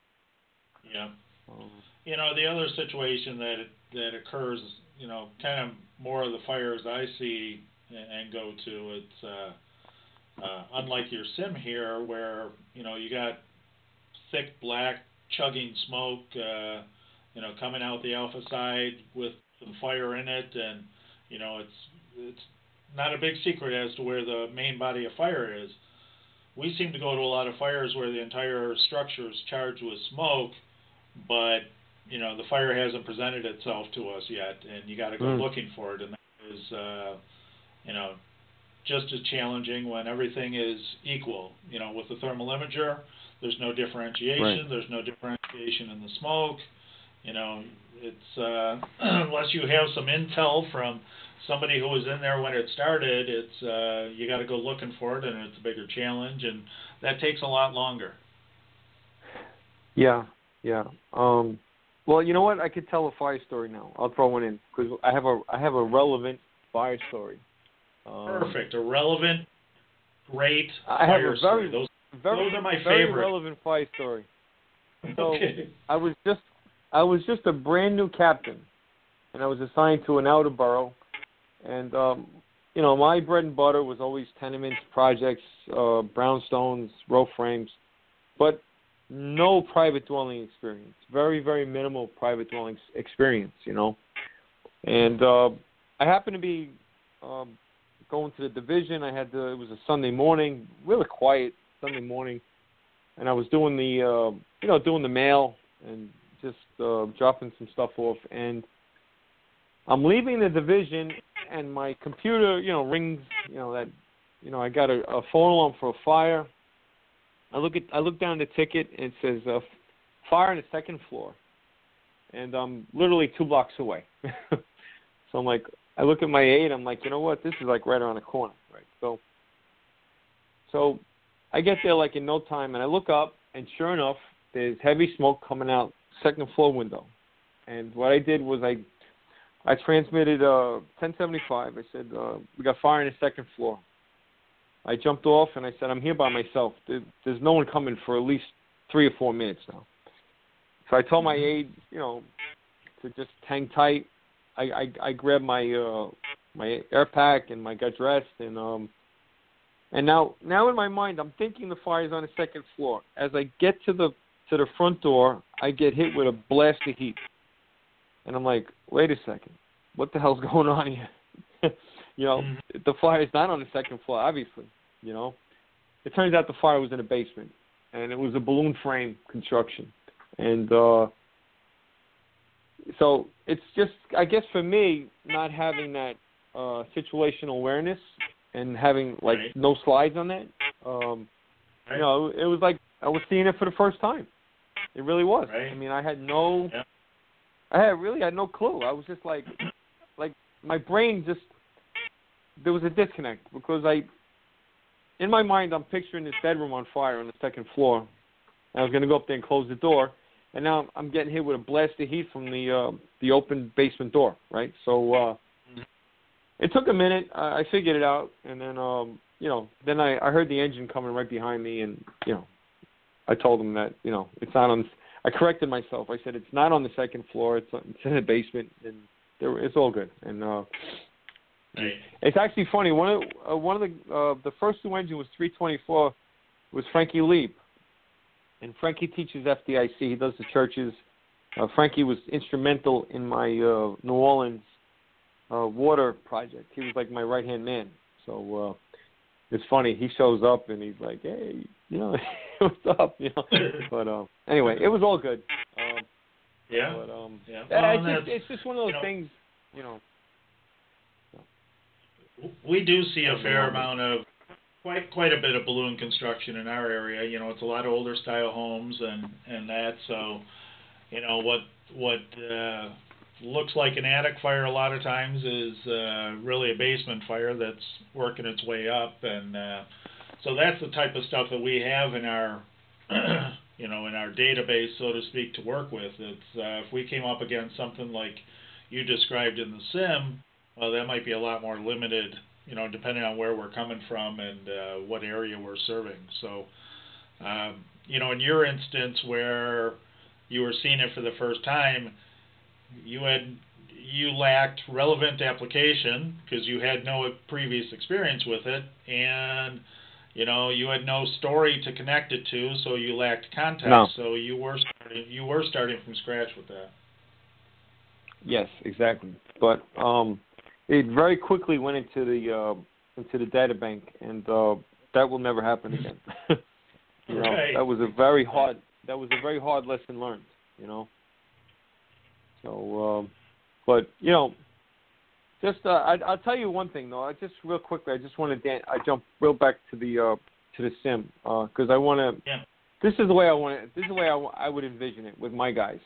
Yeah. Um, you know, the other situation that that occurs, you know, kind of more of the fires I see and go to, it's uh, uh, unlike your sim here, where, you know, you got thick black chugging smoke, uh, you know, coming out the alpha side with some fire in it, and, you know, it's it's not a big secret as to where the main body of fire is. We seem to go to a lot of fires where the entire structure is charged with smoke, but, you know, the fire hasn't presented itself to us yet, and you got to go mm. looking for it, and that is, uh, you know, just as challenging when everything is equal. You know, with the thermal imager, there's no differentiation. Right. There's no differentiation in the smoke. You know, it's uh, unless you have some intel from somebody who was in there when it started, it's uh, you got to go looking for it, and it's a bigger challenge, and that takes a lot longer. Yeah, yeah. Um, well, you know what? I could tell a fire story now. I'll throw one in because I have a I have a relevant fire story. Um, Perfect, a relevant, great I fire have a very, story. Those, very, those are my very favorite. relevant fire story. So okay. I was just I was just a brand new captain, and I was assigned to an outer borough. And, um, you know, my bread and butter was always tenements, projects, uh, brownstones, row frames, but no private dwelling experience. Very, very minimal private dwelling experience, you know. And uh, I happened to be um, going to the division. I had to, it was a Sunday morning, really quiet Sunday morning, and I was doing the, uh, you know, doing the mail and just uh, dropping some stuff off. And I'm leaving the division, and my computer, you know, rings. You know that, you know, I got a, a phone alarm for a fire. I look at, I look down the ticket, and it says uh, fire on the second floor, and I'm literally two blocks away. So I'm like, I look at my aide. I'm like, you know what? This is like right around the corner, right? So, so I get there like in no time, and I look up, and sure enough, there's heavy smoke coming out second floor window. And what I did was I. I transmitted uh, ten seventy-five. I said, uh, we got fire on the second floor. I jumped off, and I said, I'm here by myself. There, there's no one coming for at least three or four minutes now. So I told my aide, you know, to just hang tight. I, I, I grabbed my uh, my air pack, and I got dressed. And um, and now now in my mind, I'm thinking the fire's on the second floor. As I get to the to the front door, I get hit with a blast of heat. And I'm like, wait a second, what the hell's going on here? you know, mm-hmm. The fire's not on the second floor, obviously, you know. It turns out the fire was in the basement, and it was a balloon frame construction. And uh, so it's just, I guess for me, not having that uh, situational awareness and having, like, right. no slides on that, um, right. you know, it was like I was seeing it for the first time. It really was. Right. I mean, I had no... Yeah. I had really had no clue. I was just like, like my brain just, there was a disconnect because I, in my mind, I'm picturing this bedroom on fire on the second floor. And I was going to go up there and close the door, and now I'm getting hit with a blast of heat from the uh, the open basement door, right? So uh, mm-hmm. It took a minute. I, I figured it out, and then um, you know, then I, I heard the engine coming right behind me, and you know, I told him that you know it's not on. I corrected myself. I said it's not on the second floor. It's it's in the basement, and there, it's all good. And uh, right. It's actually funny. One of uh, one of the uh, the first new engine was three twenty-four, was Frankie Lieb, and Frankie teaches F D I C. He does the churches. Uh, Frankie was instrumental in my uh, New Orleans uh, water project. He was like my right hand man. So. Uh, It's funny. He shows up and he's like, "Hey, you know, what's up?" You know. But um, anyway, it was all good. Um, yeah. But um, yeah. Well, it's, just, it's just one of those you know, things, you know. We do see a fair amount of quite quite a bit of balloon construction in our area. You know, it's a lot of older style homes and and that. So, you know, what what. Uh, looks like an attic fire a lot of times is uh, really a basement fire that's working its way up, and uh, so that's the type of stuff that we have in our, you know, in our database, so to speak, to work with. It's uh, if we came up against something like you described in the sim, well, that might be a lot more limited, you know, depending on where we're coming from and uh, what area we're serving. So, um, you know, in your instance where you were seeing it for the first time, you had you lacked relevant application because you had no previous experience with it, and you know you had no story to connect it to, so you lacked context. No. So you were starting, you were starting from scratch with that. Yes, exactly. But um, it very quickly went into the uh, into the data bank, and uh, that will never happen again. you know, right. that was a very hard that was a very hard lesson learned. You know. So, um, but you know, just uh, I, I'll tell you one thing though. I just real quickly, I just want to dan- I jump real back to the uh, to the sim because uh, I want to. Yeah. This is the way I want it. This is the way I, w- I would envision it with my guys.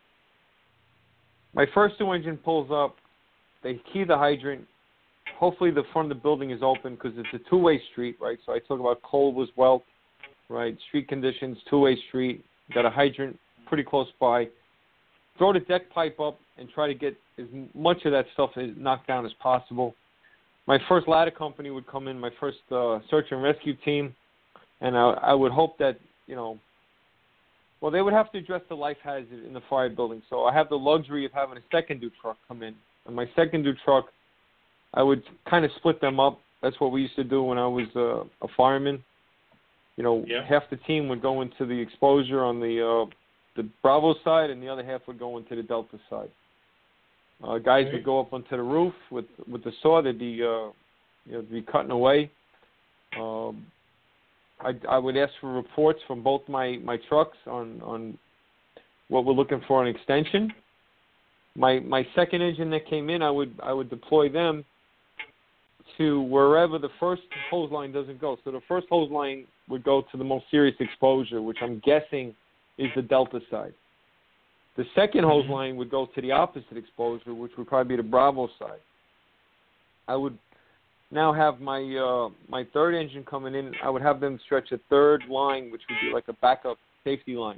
My first two engine pulls up. They key the hydrant. Hopefully, the front of the building is open because it's a two-way street, right? So I talk about cold was well, right? Street conditions, two-way street. Got a hydrant pretty close by. Throw the deck pipe up and try to get as much of that stuff knocked down as possible. My first ladder company would come in, my first uh, search and rescue team, and I, I would hope that, you know, well, they would have to address the life hazard in the fire building. So I have the luxury of having a second-due truck come in. And my second-due truck, I would kind of split them up. That's what we used to do when I was uh, a fireman. You know, yeah. half the team would go into the exposure on the uh, the Bravo side, and the other half would go into the Delta side. Uh, guys right. would go up onto the roof with with the saw. They'd be, uh, you know, be cutting away. Um, I, I would ask for reports from both my, my trucks on, on what we're looking for an extension. My my second engine that came in, I would I would deploy them to wherever the first hose line doesn't go. So the first hose line would go to the most serious exposure, which I'm guessing is the Delta side. The second hose line would go to the opposite exposure, which would probably be the Bravo side. I would now have my uh, my third engine coming in. I would have them stretch a third line, which would be like a backup safety line.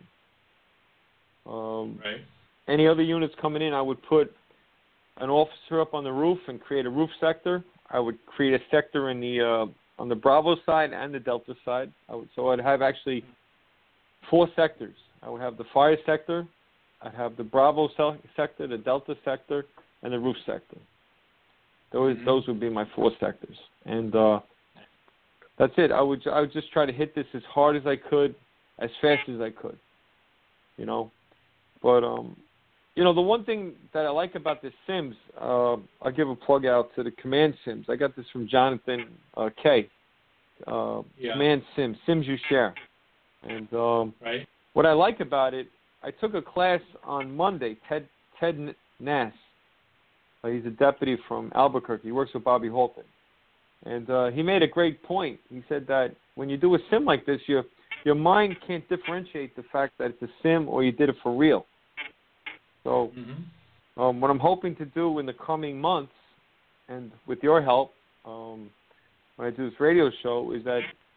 Um, right. Any other units coming in, I would put an officer up on the roof and create a roof sector. I would create a sector in the uh, on the Bravo side and the Delta side. I would, so I'd have actually four sectors. I would have the fire sector, I'd have the Bravo sector, the Delta sector, and the roof sector. Those mm-hmm. those would be my four sectors, and uh, that's it. I would I would just try to hit this as hard as I could, as fast as I could, you know. But um, you know, the one thing that I like about the Sims, uh, I'll give a plug out to the Command Sims. I got this from Jonathan uh, K. Uh, yeah. Command Sims, Sims You Share, and um, right. What I like about it, I took a class on Monday, Ted Ted Nass. Uh, he's a deputy from Albuquerque. He works with Bobby Holton. And uh, he made a great point. He said that when you do a sim like this, your, your mind can't differentiate the fact that it's a sim or you did it for real. So mm-hmm. um, what I'm hoping to do in the coming months, and with your help, um, when I do this radio show, is that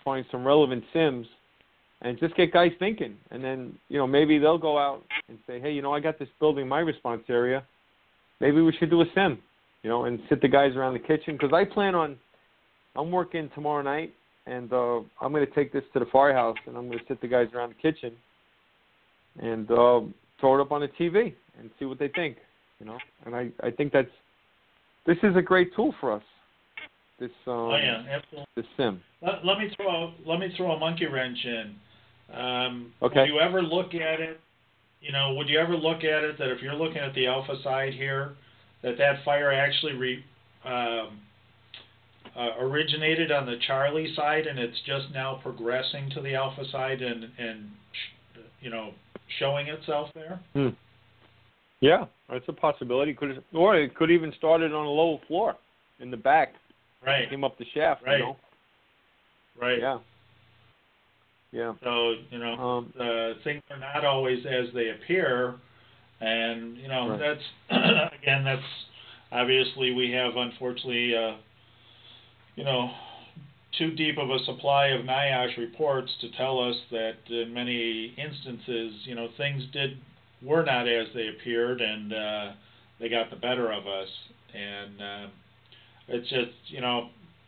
find some relevant sims and just get guys thinking. And then, you know, maybe they'll go out and say, hey, you know, I got this building in my response area. Maybe we should do a sim, you know, and sit the guys around the kitchen. Because I plan on, I'm working tomorrow night, and uh, I'm going to take this to the firehouse, and I'm going to sit the guys around the kitchen and uh, throw it up on the T V and see what they think, you know. And I, I think that's, this is a great tool for us, this, um, oh, yeah, absolutely. this sim. Let, let me throw let me throw a monkey wrench in. Um, Okay. Would you ever look at it? You know, would you ever look at it that if you're looking at the alpha side here, that that fire actually re, um, uh, originated on the Charlie side, and it's just now progressing to the alpha side and and you know showing itself there? Hmm. Yeah, that's a possibility. Could or it could even started on a lower floor in the back. Right. Came up the shaft. Right. You know? Right. Yeah. Yeah. So, you know, Um, uh, things are not always as they appear, and, you know, Right. that's, again, that's, obviously we have, unfortunately, uh, you know, too deep of a supply of NIOSH reports to tell us that in many instances, you know, things did, were not as they appeared, and uh, they got the better of us, and uh, it's just, you know,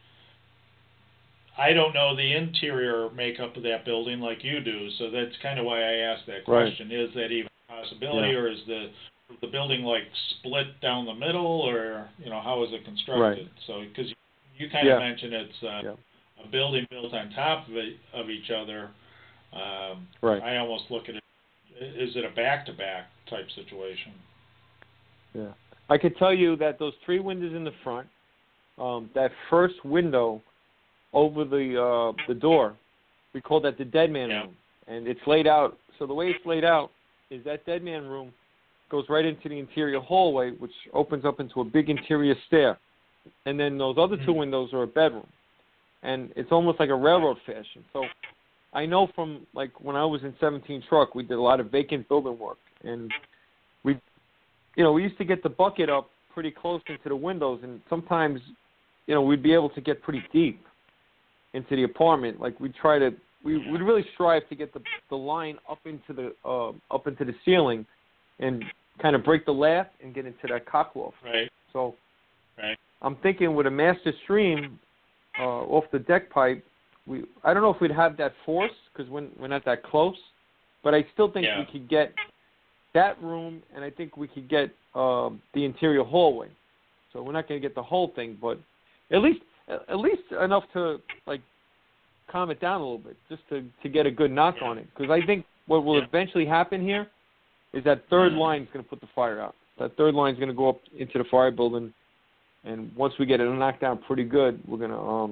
I don't know the interior makeup of that building like you do, so that's kind of why I asked that question. Right. Is that even a possibility, yeah. or is the is the building like split down the middle, or you know how is it constructed? Right. So because you, you kind yeah. of mentioned it's uh, yeah. a building built on top of, it, of each other. Um, right. I almost look at it. Is it a back-to-back type situation? Yeah, I could tell you that those three windows in the front, um, that first window over the uh, the door, we call that the dead man yeah. room, and it's laid out. So the way it's laid out is that dead man room goes right into the interior hallway, which opens up into a big interior stair, and then those other mm-hmm. two windows are a bedroom, and it's almost like a railroad fashion. So I know from like when I was in seventeen truck, we did a lot of vacant building work, and we, you know, we used to get the bucket up pretty close into the windows, and sometimes, you know, we'd be able to get pretty deep into the apartment. Like we'd try to, we would really strive to get the the line up into the uh, up into the ceiling, and kind of break the lath and get into that cock loft. Right. So, right. I'm thinking with a master stream uh, off the deck pipe, we I don't know if we'd have that force because we're, we're not that close, but I still think yeah. we could get that room, and I think we could get uh, the interior hallway. So we're not going to get the whole thing, but at least. At least enough to like calm it down a little bit, just to, to get a good knock yeah. on it. Because I think what will yeah. eventually happen here is that third line is going to put the fire out. That third line is going to go up into the fire building, and once we get it knocked down pretty good, we're going to, um,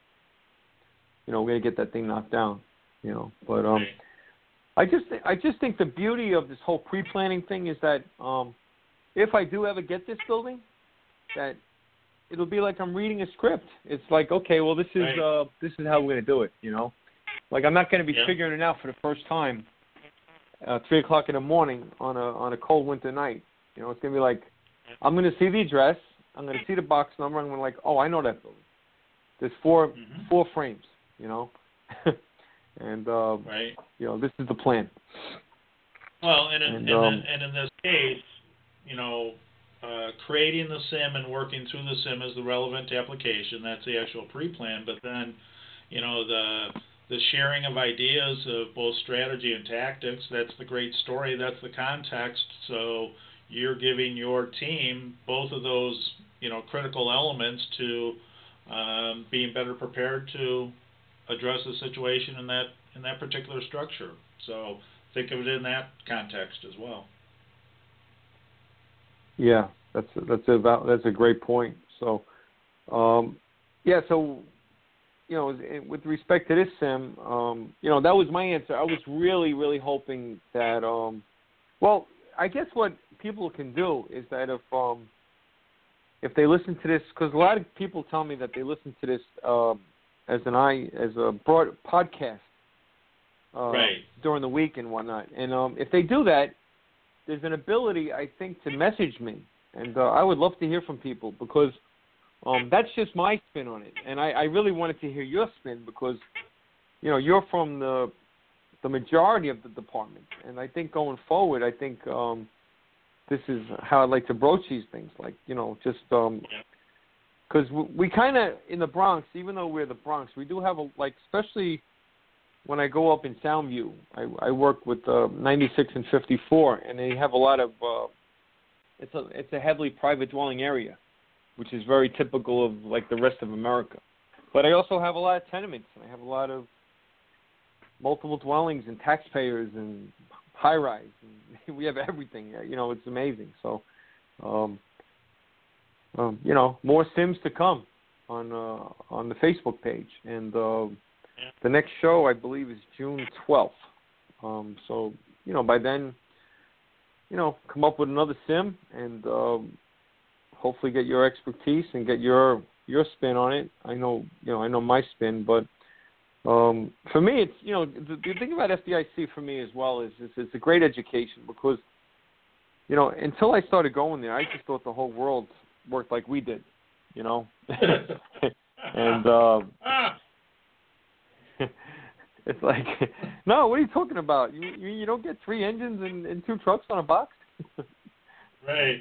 you know, we're going to get that thing knocked down. You know, but um, right. I just th- I just think the beauty of this whole pre-planning thing is that um, if I do ever get this building, that it'll be like I'm reading a script. It's like, okay, well, this is right. uh, this is how we're going to do it, you know? Like, I'm not going to be yeah. figuring it out for the first time uh, three o'clock in the morning on a on a cold winter night. You know, it's going to be like, I'm going to see the address, I'm going to see the box number, and I'm like, oh, I know that building. There's four mm-hmm. four frames, you know? and, uh, right. you know, this is the plan. Well, and in, and, and, um, in, and in this case, you know, Uh, creating the sim and working through the sim is the relevant application. That's the actual pre-plan. But then, you know, the the sharing of ideas of both strategy and tactics, that's the great story. That's the context. So you're giving your team both of those, you know, critical elements to um, being better prepared to address the situation in that in that particular structure. So think of it in that context as well. Yeah, that's a, that's a that's a great point. So, um, yeah, so you know, with respect to this sim, um, you know, that was my answer. I was really, really hoping that, um, well, I guess what people can do is that if um, if they listen to this, because a lot of people tell me that they listen to this uh, as an I as a broad podcast uh, right. during the week and whatnot, and um, if they do that, there's an ability, I think, to message me, and uh, I would love to hear from people because um, that's just my spin on it, and I, I really wanted to hear your spin because you know, you're from the the majority of the department, and I think going forward, I think um, this is how I'd like to broach these things. Like, you know, just um, because we, we kind of in the Bronx, even though we're the Bronx, we do have a like, especially when I go up in Soundview, I, I work with uh, ninety-six and fifty-four, and they have a lot of. Uh, it's a it's a heavily private dwelling area, which is very typical of like the rest of America. But I also have a lot of tenements, and I have a lot of multiple dwellings and taxpayers and high rise, and we have everything. You know, it's amazing. So, um, um, you know, more Sims to come on uh, on the Facebook page, and uh, yeah. the next show I believe is June twelfth. Um, so, you know, by then, you know, come up with another Sim and um, hopefully get your expertise and get your your spin on it. I know, you know, I know my spin, but. Um, for me, it's, you know, the, the thing about F D I C for me as well is, is it's a great education because, you know, until I started going there, I just thought the whole world worked like we did, you know. and uh, it's like, no, what are you talking about? You you, you don't get three engines and, and two trucks on a box? Right.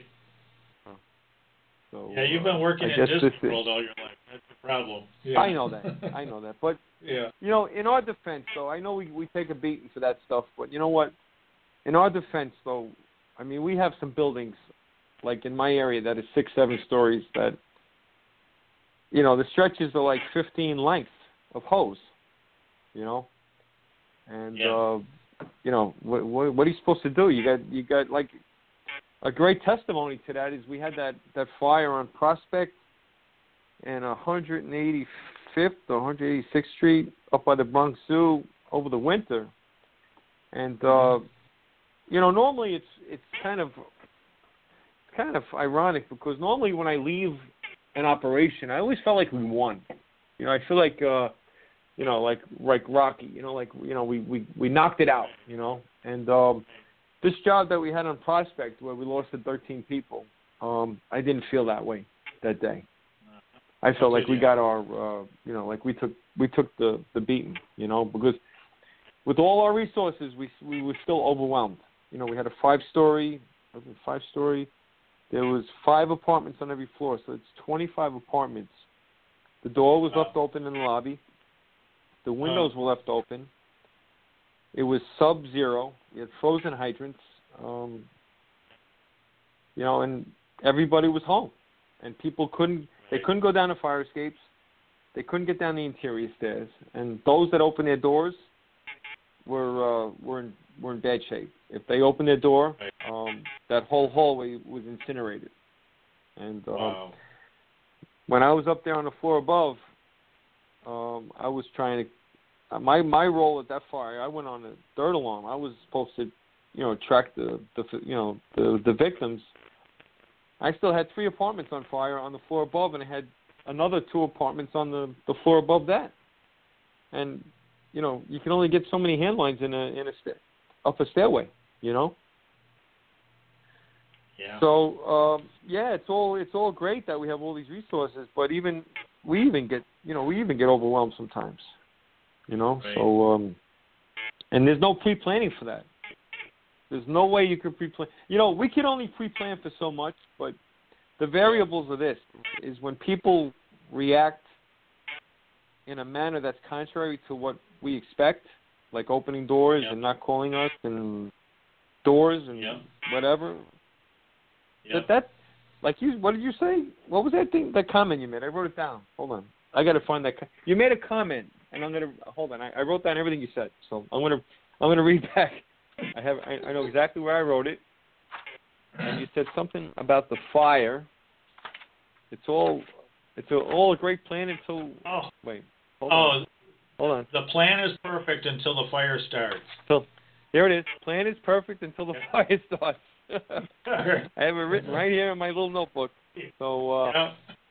So, yeah, you've been working uh, in Disney World all your life. That's the problem. Yeah. I know that. I know that. But, yeah. you know, in our defense, though, I know we, we take a beating for that stuff, but you know what? In our defense, though, I mean, we have some buildings, like in my area, that is six, seven stories that, you know, the stretches are like fifteen lengths of hose, you know? And, yeah. uh, you know, what, what, what are you supposed to do? You got, you got like, a great testimony to that is we had that, that fire on Prospect and one hundred eighty-fifth or one hundred eighty-sixth Street up by the Bronx Zoo over the winter. And, uh, you know, normally it's it's kind of it's kind of ironic because normally when I leave an operation, I always felt like we won. You know, I feel like, uh, you know, like like Rocky, you know, like, you know, we, we, we knocked it out, you know. And um, this job that we had on Prospect where we lost to thirteen people, um, I didn't feel that way that day. I felt like we got our, uh, you know, like we took we took the, the beating, you know, because with all our resources, we we were still overwhelmed. You know, we had a five-story, was it five-story? There was five apartments on every floor, so it's twenty-five apartments. The door was left open in the lobby. The windows were left open. It was sub-zero. We had frozen hydrants. Um, you know, and everybody was home, and people couldn't. They couldn't go down the fire escapes. They couldn't get down the interior stairs, and those that opened their doors were uh, were in, were in bad shape. If they opened their door, um, that whole hallway was incinerated. And uh, wow. when I was up there on the floor above, um, I was trying to. Uh, my my role at that fire, I went on the third alarm. I was supposed to, you know, track the, the you know the the victims. I still had three apartments on fire on the floor above, and I had another two apartments on the, the floor above that. And, you know, you can only get so many handlines in a in a sta- up a stairway, you know. Yeah. So um, yeah, it's all it's all great that we have all these resources, but even we even get you know we even get overwhelmed sometimes, you know. Right. So um, and there's no pre-planning for that. There's no way you could pre-plan. You know, we can only pre-plan for so much, but the variables of this is when people react in a manner that's contrary to what we expect, like opening doors yep. and not calling us and doors and yep. whatever. Yep. That that like you what did you say? What was that thing that comment you made? I wrote it down. Hold on. I got to find that. Co- you made a comment, and I'm gonna hold on. I, I wrote down everything you said, so I'm gonna I'm gonna read back. I have I, I know exactly where I wrote it. And you said something about the fire. It's all it's all a great plan until oh wait. Hold oh on. Hold on. The plan is perfect until the fire starts. So here it is. Plan is perfect until the fire starts. I have it written right here in my little notebook. So uh, yeah.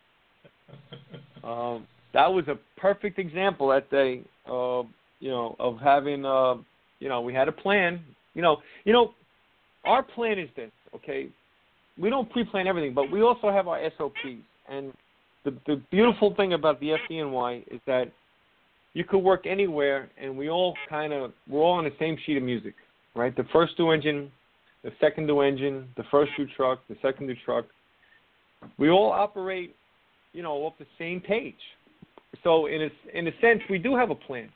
um, that was a perfect example that day. Uh, you know, of having uh, you know, we had a plan. You know, you know, our plan is this. Okay, we don't pre-plan everything, but we also have our S O Ps. And the the beautiful thing about the F D N Y is that you could work anywhere, and we all kind of we're all on the same sheet of music, right? The first due engine, the second due engine, the first due truck, the second due truck. We all operate, you know, off the same page. So in a, in a sense, we do have a plan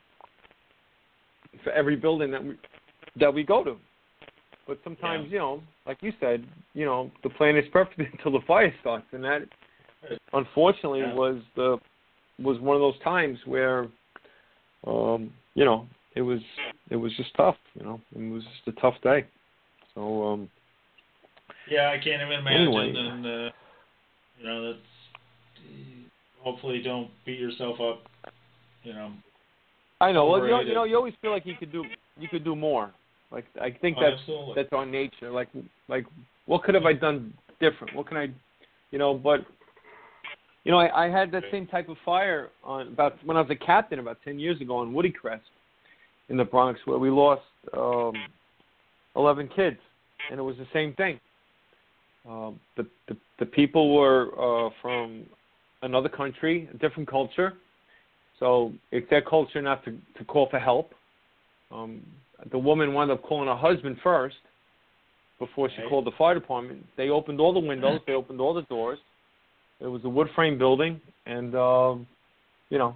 for every building that we that we go to. But sometimes, yeah. you know, like you said, you know, the plan is perfect until the fire starts, and that, unfortunately, yeah. was the was one of those times where, um, you know, it was it was just tough. You know, it was just a tough day. So. Um, yeah, I can't even imagine. Anyway. And uh, you know, that's hopefully don't beat yourself up. You know. I know. Well, you know, you know, you always feel like you could do you could do more. Like I think oh, that's absolutely. that's our nature. Like like what could have I done different? What can I, you know? But you know, I, I had that same type of fire on about when I was a captain about ten years ago on Woody Crest in the Bronx, where we lost um, eleven kids, and it was the same thing. Um, the, the the people were uh, from another country, a different culture, so it's their culture not to, to call for help. Um, the woman wound up calling her husband first before she right. called the fire department. They opened all the windows. They opened all the doors. It was a wood frame building, and um, you know,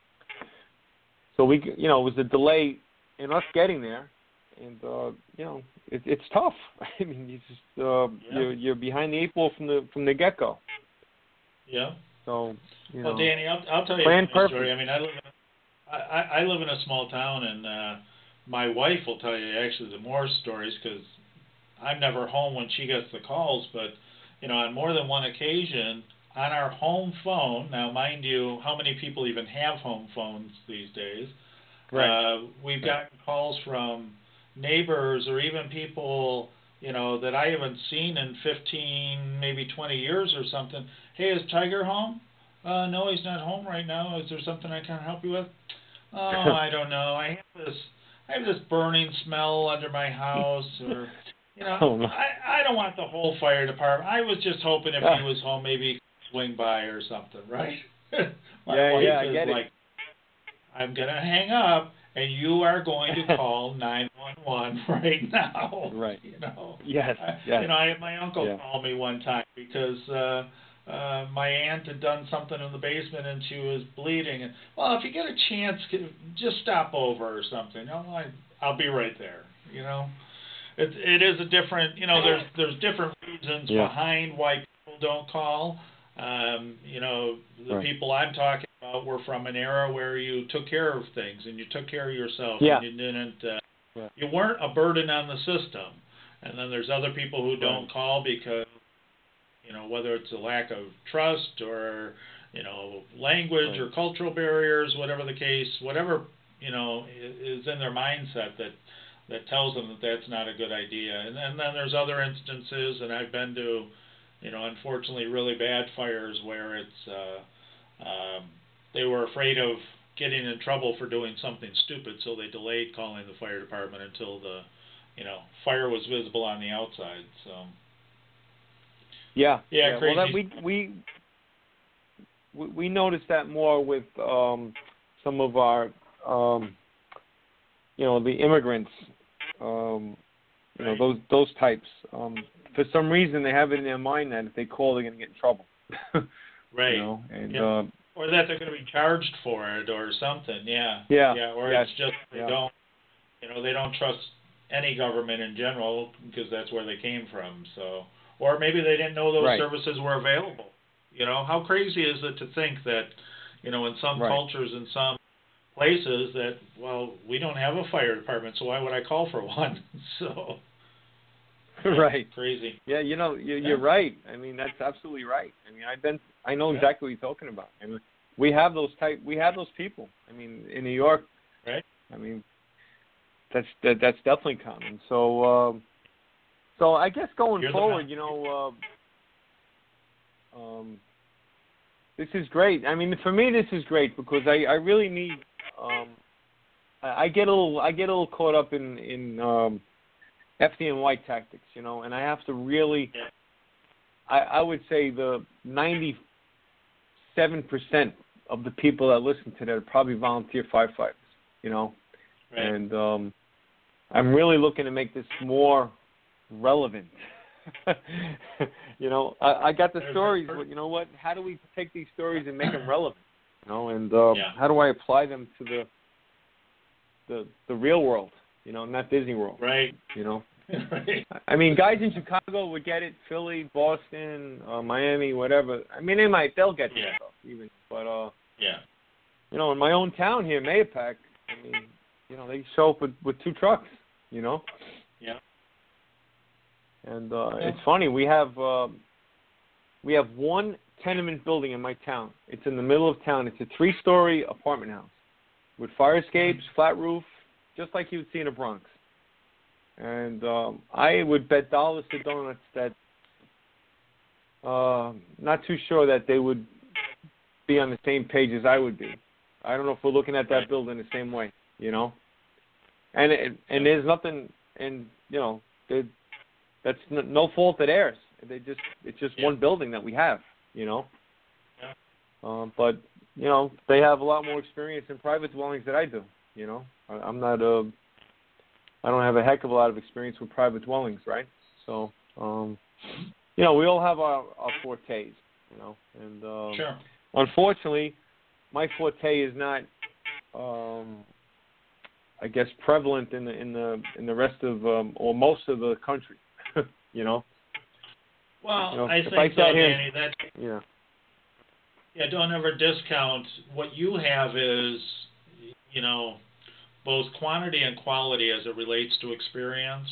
so we, you know, it was a delay in us getting there, and uh, you know, it, it's tough. I mean, you just uh, yeah. you're you're behind the eight ball from the from the get go. Yeah. So you well, know, Danny, I'll, I'll tell you plan a perfect. story. I mean, I live in, I, I live in a small town, and uh, my wife will tell you actually the more stories because I'm never home when she gets the calls. But you know, on more than one occasion, on our home phone. Now, mind you, how many people even have home phones these days? Right. Uh, we've gotten calls from neighbors or even people, you know, that I haven't seen in fifteen, maybe twenty years or something. Hey, is Tiger home? Uh, no, he's not home right now. Is there something I can help you with? Oh, I don't know. I have this, I have this burning smell under my house, or, you know, Oh, no. I, I don't want the whole fire department. I was just hoping if he was home, maybe he could swing by or something, right? My yeah, wife yeah, I is get like, it. I'm gonna hang up, and you are going to call nine one one right now. Right. You know. Yes. I, yes. You know, I had my uncle yeah. call me one time because uh, uh, my aunt had done something in the basement and she was bleeding. And well, if you get a chance, just stop over or something. Oh, I, I'll be right there. You know. It it is a different. You know, there's there's different reasons yeah. behind why people don't call. Um, you know, the right. people I'm talking about were from an era where you took care of things and you took care of yourself yeah. and you didn't, uh, yeah. you weren't a burden on the system. And then there's other people who don't right. call because, you know, whether it's a lack of trust or, you know, language right. or cultural barriers, whatever the case, whatever, you know, is in their mindset that, that tells them that that's not a good idea. And, and then there's other instances, and I've been to, you know, unfortunately, really bad fires where it's uh, um, they were afraid of getting in trouble for doing something stupid, so they delayed calling the fire department until the, you know, fire was visible on the outside. So. Yeah. Yeah. yeah. Crazy. Well, that we we we noticed that more with um, some of our, um, you know, the immigrants. Um, you know, right. those those types. Um, For some reason, they have it in their mind that if they call, they're going to get in trouble. right. You know, and yeah. uh, or that they're going to be charged for it or something. Yeah. Yeah. Yeah. Or yes. it's just they yeah. don't, you know, they don't trust any government in general because that's where they came from. So, or maybe they didn't know those right. services were available. You know, how crazy is it to think that, you know, in some right. cultures, in some places, that well, we don't have a fire department, so why would I call for one? So. Yeah, right. Crazy. Yeah, you know, you, yeah. you're right. I mean, that's absolutely right. I mean, I've been, I know yeah. exactly what you're talking about. I mean, we have those type, we have those people. I mean, in New York, right? I mean, that's that, that's definitely common. So, um, so I guess going You're forward, you know, uh, um, this is great. I mean, for me, this is great because I, I really need. Um, I, I get a little, I get a little caught up in in. Um, F D N Y tactics, you know, and I have to really, I, I would say the ninety-seven percent of the people that listen to that are probably volunteer firefighters, you know. Right. And um, I'm really looking to make this more relevant. you know, I, I got the stories, but you know what? How do we take these stories and make them relevant? You know, and uh, yeah. how do I apply them to the the the real world? You know, not Disney World. Right. You know. right. I mean, guys in Chicago would get it. Philly, Boston, uh, Miami, whatever. I mean, they might. They'll get yeah. this stuff even. But uh, yeah. you know, in my own town here, Mayapack, I mean, you know, they show up with, with two trucks. You know. Yeah. And uh, yeah. it's funny. We have uh, we have one tenement building in my town. It's in the middle of town. It's a three-story apartment house with fire escapes, flat roof, just like you would see in the Bronx. And um, I would bet dollars to donuts that uh, not too sure that they would be on the same page as I would be. I don't know if we're looking at that right. building the same way, you know. And it, and there's nothing, and you know, that's no fault of theirs. They just it's just yeah. one building that we have, you know. Yeah. Um, but you know, they have a lot more experience in private dwellings than I do. You know, I, I'm not a I don't have a heck of a lot of experience with private dwellings, right? So, um, you know, we all have our, our fortes, you know, and um, sure. unfortunately, my forte is not, um, I guess, prevalent in the in the in the rest of um, or most of the country, you know. Well, you know, I if think I though, sat here, Danny, that yeah, yeah, don't ever discount what you have is, you know, both quantity and quality as it relates to experience.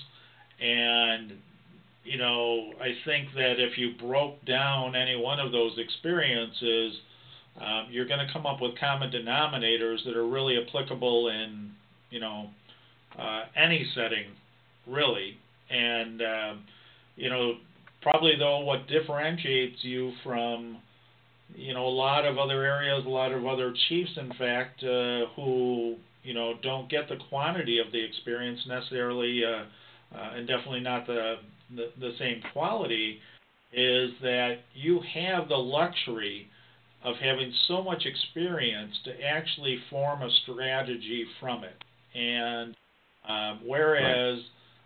And, you know, I think that if you broke down any one of those experiences, um, you're going to come up with common denominators that are really applicable in, you know, uh, any setting, really. And, uh, you know, probably, though, what differentiates you from, you know, a lot of other areas, a lot of other chiefs, in fact, uh, who, you know, don't get the quantity of the experience necessarily, uh, uh, and definitely not the, the the same quality, is that you have the luxury of having so much experience to actually form a strategy from it. And um, whereas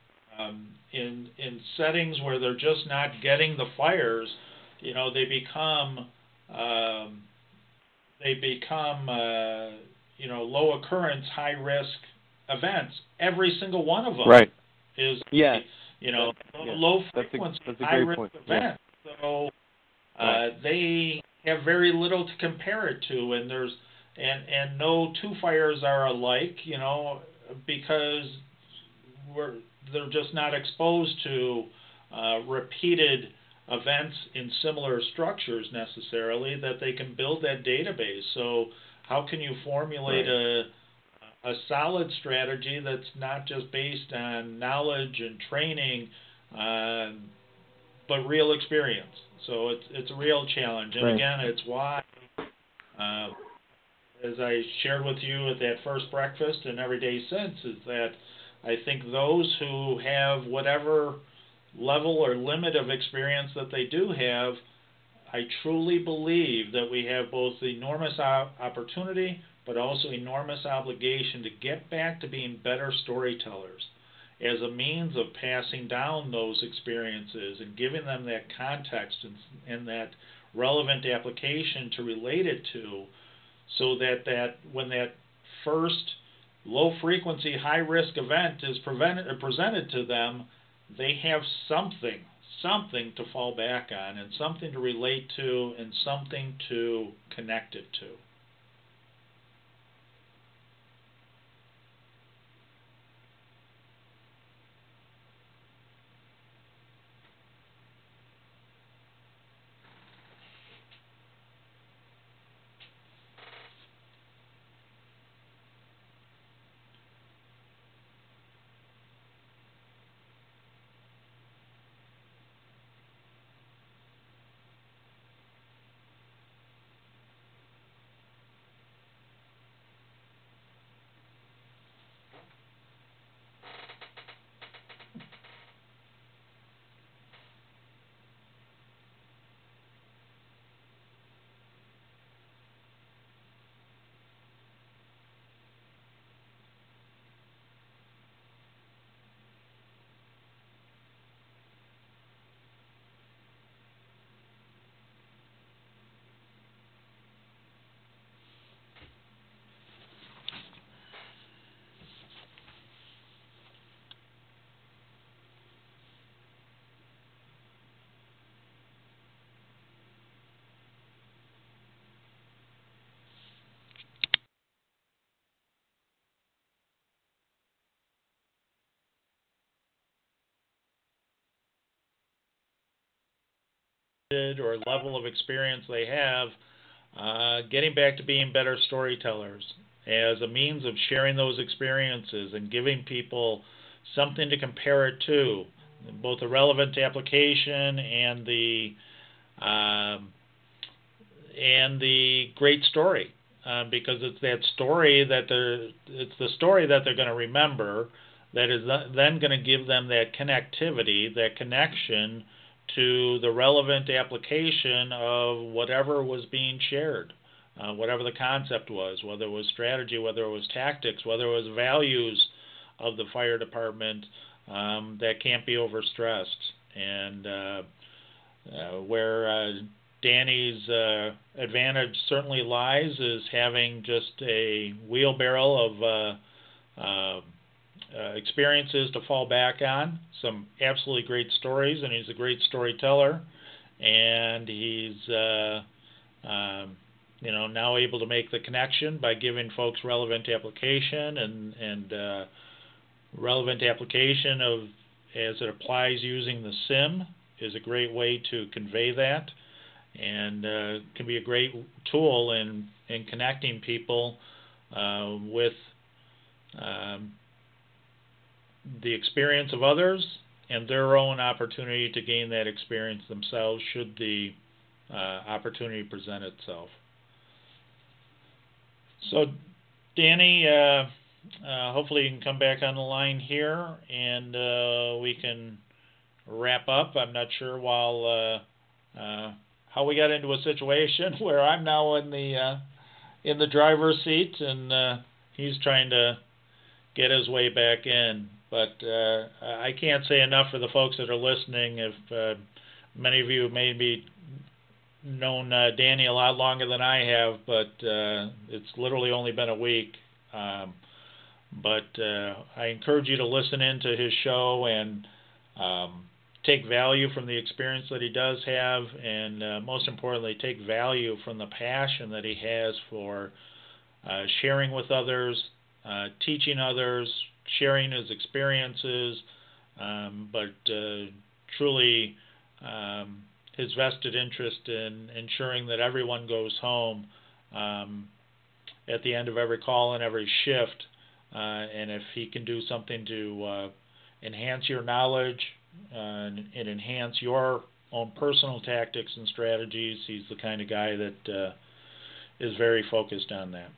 um, in in settings where they're just not getting the fires, you know, they become um, they become uh, you know, low occurrence, high risk events. Every single one of them right. is, yeah. you know, That's, yeah. low that's frequency, a, that's a high great risk point. events. Yeah. So uh, right. they have very little to compare it to, and there's and and no two fires are alike, you know, because we're they're just not exposed to uh, repeated events in similar structures necessarily that they can build that database. So how can you formulate right. a a solid strategy that's not just based on knowledge and training, uh, but real experience? So it's it's a real challenge. And right. again, it's why, uh, as I shared with you at that first breakfast and every day since, is that I think those who have whatever level or limit of experience that they do have, I truly believe that we have both enormous opportunity but also enormous obligation to get back to being better storytellers as a means of passing down those experiences and giving them that context and, and that relevant application to relate it to, so that, that when that first low frequency, high risk event is prevented, presented to them, they have something, something to fall back on and something to relate to and something to connect it to. or level of experience they have, uh, getting back to being better storytellers as a means of sharing those experiences and giving people something to compare it to, both the relevant application and the um, and the great story, uh, because it's that story that they're it's the story that they're going to remember that is then going to give them that connectivity, that connection to the relevant application of whatever was being shared, uh, whatever the concept was, whether it was strategy, whether it was tactics, whether it was values of the fire department, um, that can't be overstressed. And uh, uh, where uh, Danny's uh, advantage certainly lies is having just a wheelbarrow of uh, uh, Uh, experiences to fall back on, some absolutely great stories, and he's a great storyteller, and he's uh, um, you know now able to make the connection by giving folks relevant application and and uh, relevant application of as it applies using the sim is a great way to convey that, and uh, can be a great tool in in connecting people uh, with um, the experience of others and their own opportunity to gain that experience themselves should the uh, opportunity present itself. So, Danny, uh, uh, hopefully you can come back on the line here and uh, we can wrap up. I'm not sure while uh, uh, how we got into a situation where I'm now in the uh, in the driver's seat and uh, he's trying to get his way back in. But uh, I can't say enough for the folks that are listening. If uh, many of you may be known uh, Danny a lot longer than I have, but uh, it's literally only been a week. Um, but uh, I encourage you to listen into his show and um, take value from the experience that he does have, and uh, most importantly, take value from the passion that he has for uh, sharing with others, uh, teaching others, sharing his experiences, um, but uh, truly um, his vested interest in ensuring that everyone goes home um, at the end of every call and every shift. Uh, and if he can do something to uh, enhance your knowledge uh, and, and enhance your own personal tactics and strategies, he's the kind of guy that uh, is very focused on that.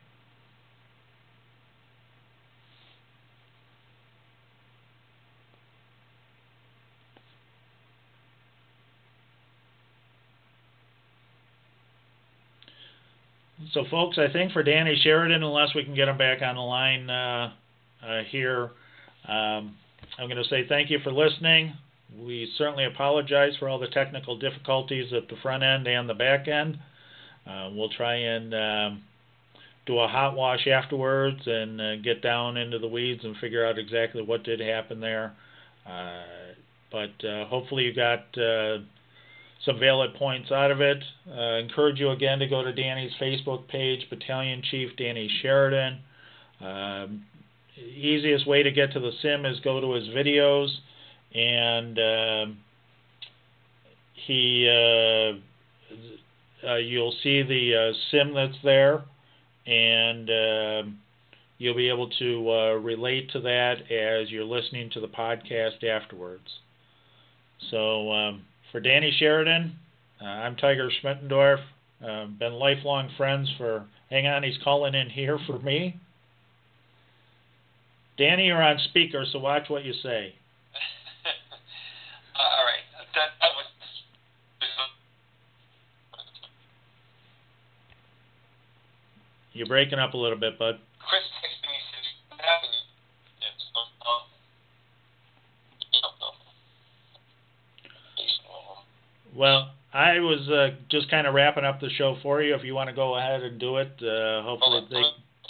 So, folks, I think for Danny Sheridan, unless we can get him back on the line uh, uh, here, um, I'm going to say thank you for listening. We certainly apologize for all the technical difficulties at the front end and the back end. Uh, we'll try and um, do a hot wash afterwards and uh, get down into the weeds and figure out exactly what did happen there. Uh, but uh, hopefully you got uh, some valid points out of it. Uh, encourage you again to go to Danny's Facebook page, Battalion Chief Danny Sheridan. Um, easiest way to get to the sim is go to his videos, and uh, he uh, uh, you'll see the uh, sim that's there, and uh, you'll be able to uh, relate to that as you're listening to the podcast afterwards. So um, for Danny Sheridan, uh, I'm Tiger Schmittendorf. Uh, been lifelong friends for, hang on, he's calling in here for me. Danny, you're on speaker, so watch what you say. uh, all right. That, that was... You're breaking up a little bit, bud. Chris texted me, said, what happened? Yes, um, Well, I was uh, just kind of wrapping up the show for you. If you want to go ahead and do it, uh, hopefully they...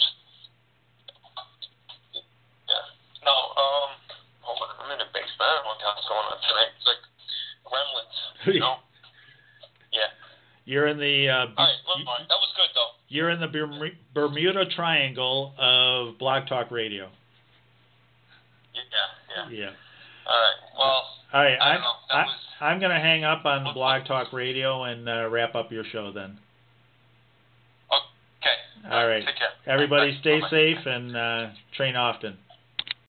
Yeah. No, um, hold on. I'm in a basement. I don't know what's going on tonight. It's like gremlins, you know? Yeah. You're in the... Uh, All right, look, you, that was good, though. You're in the Bermuda Triangle of Blog Talk Radio. Yeah, yeah. Yeah. All right, well... All right, I I'm, don't know. That I, was... I'm going to hang up on the Blog Talk Radio and uh, wrap up your show then. Okay. All right. Take care. Everybody Bye. stay Bye-bye. safe and uh, train often.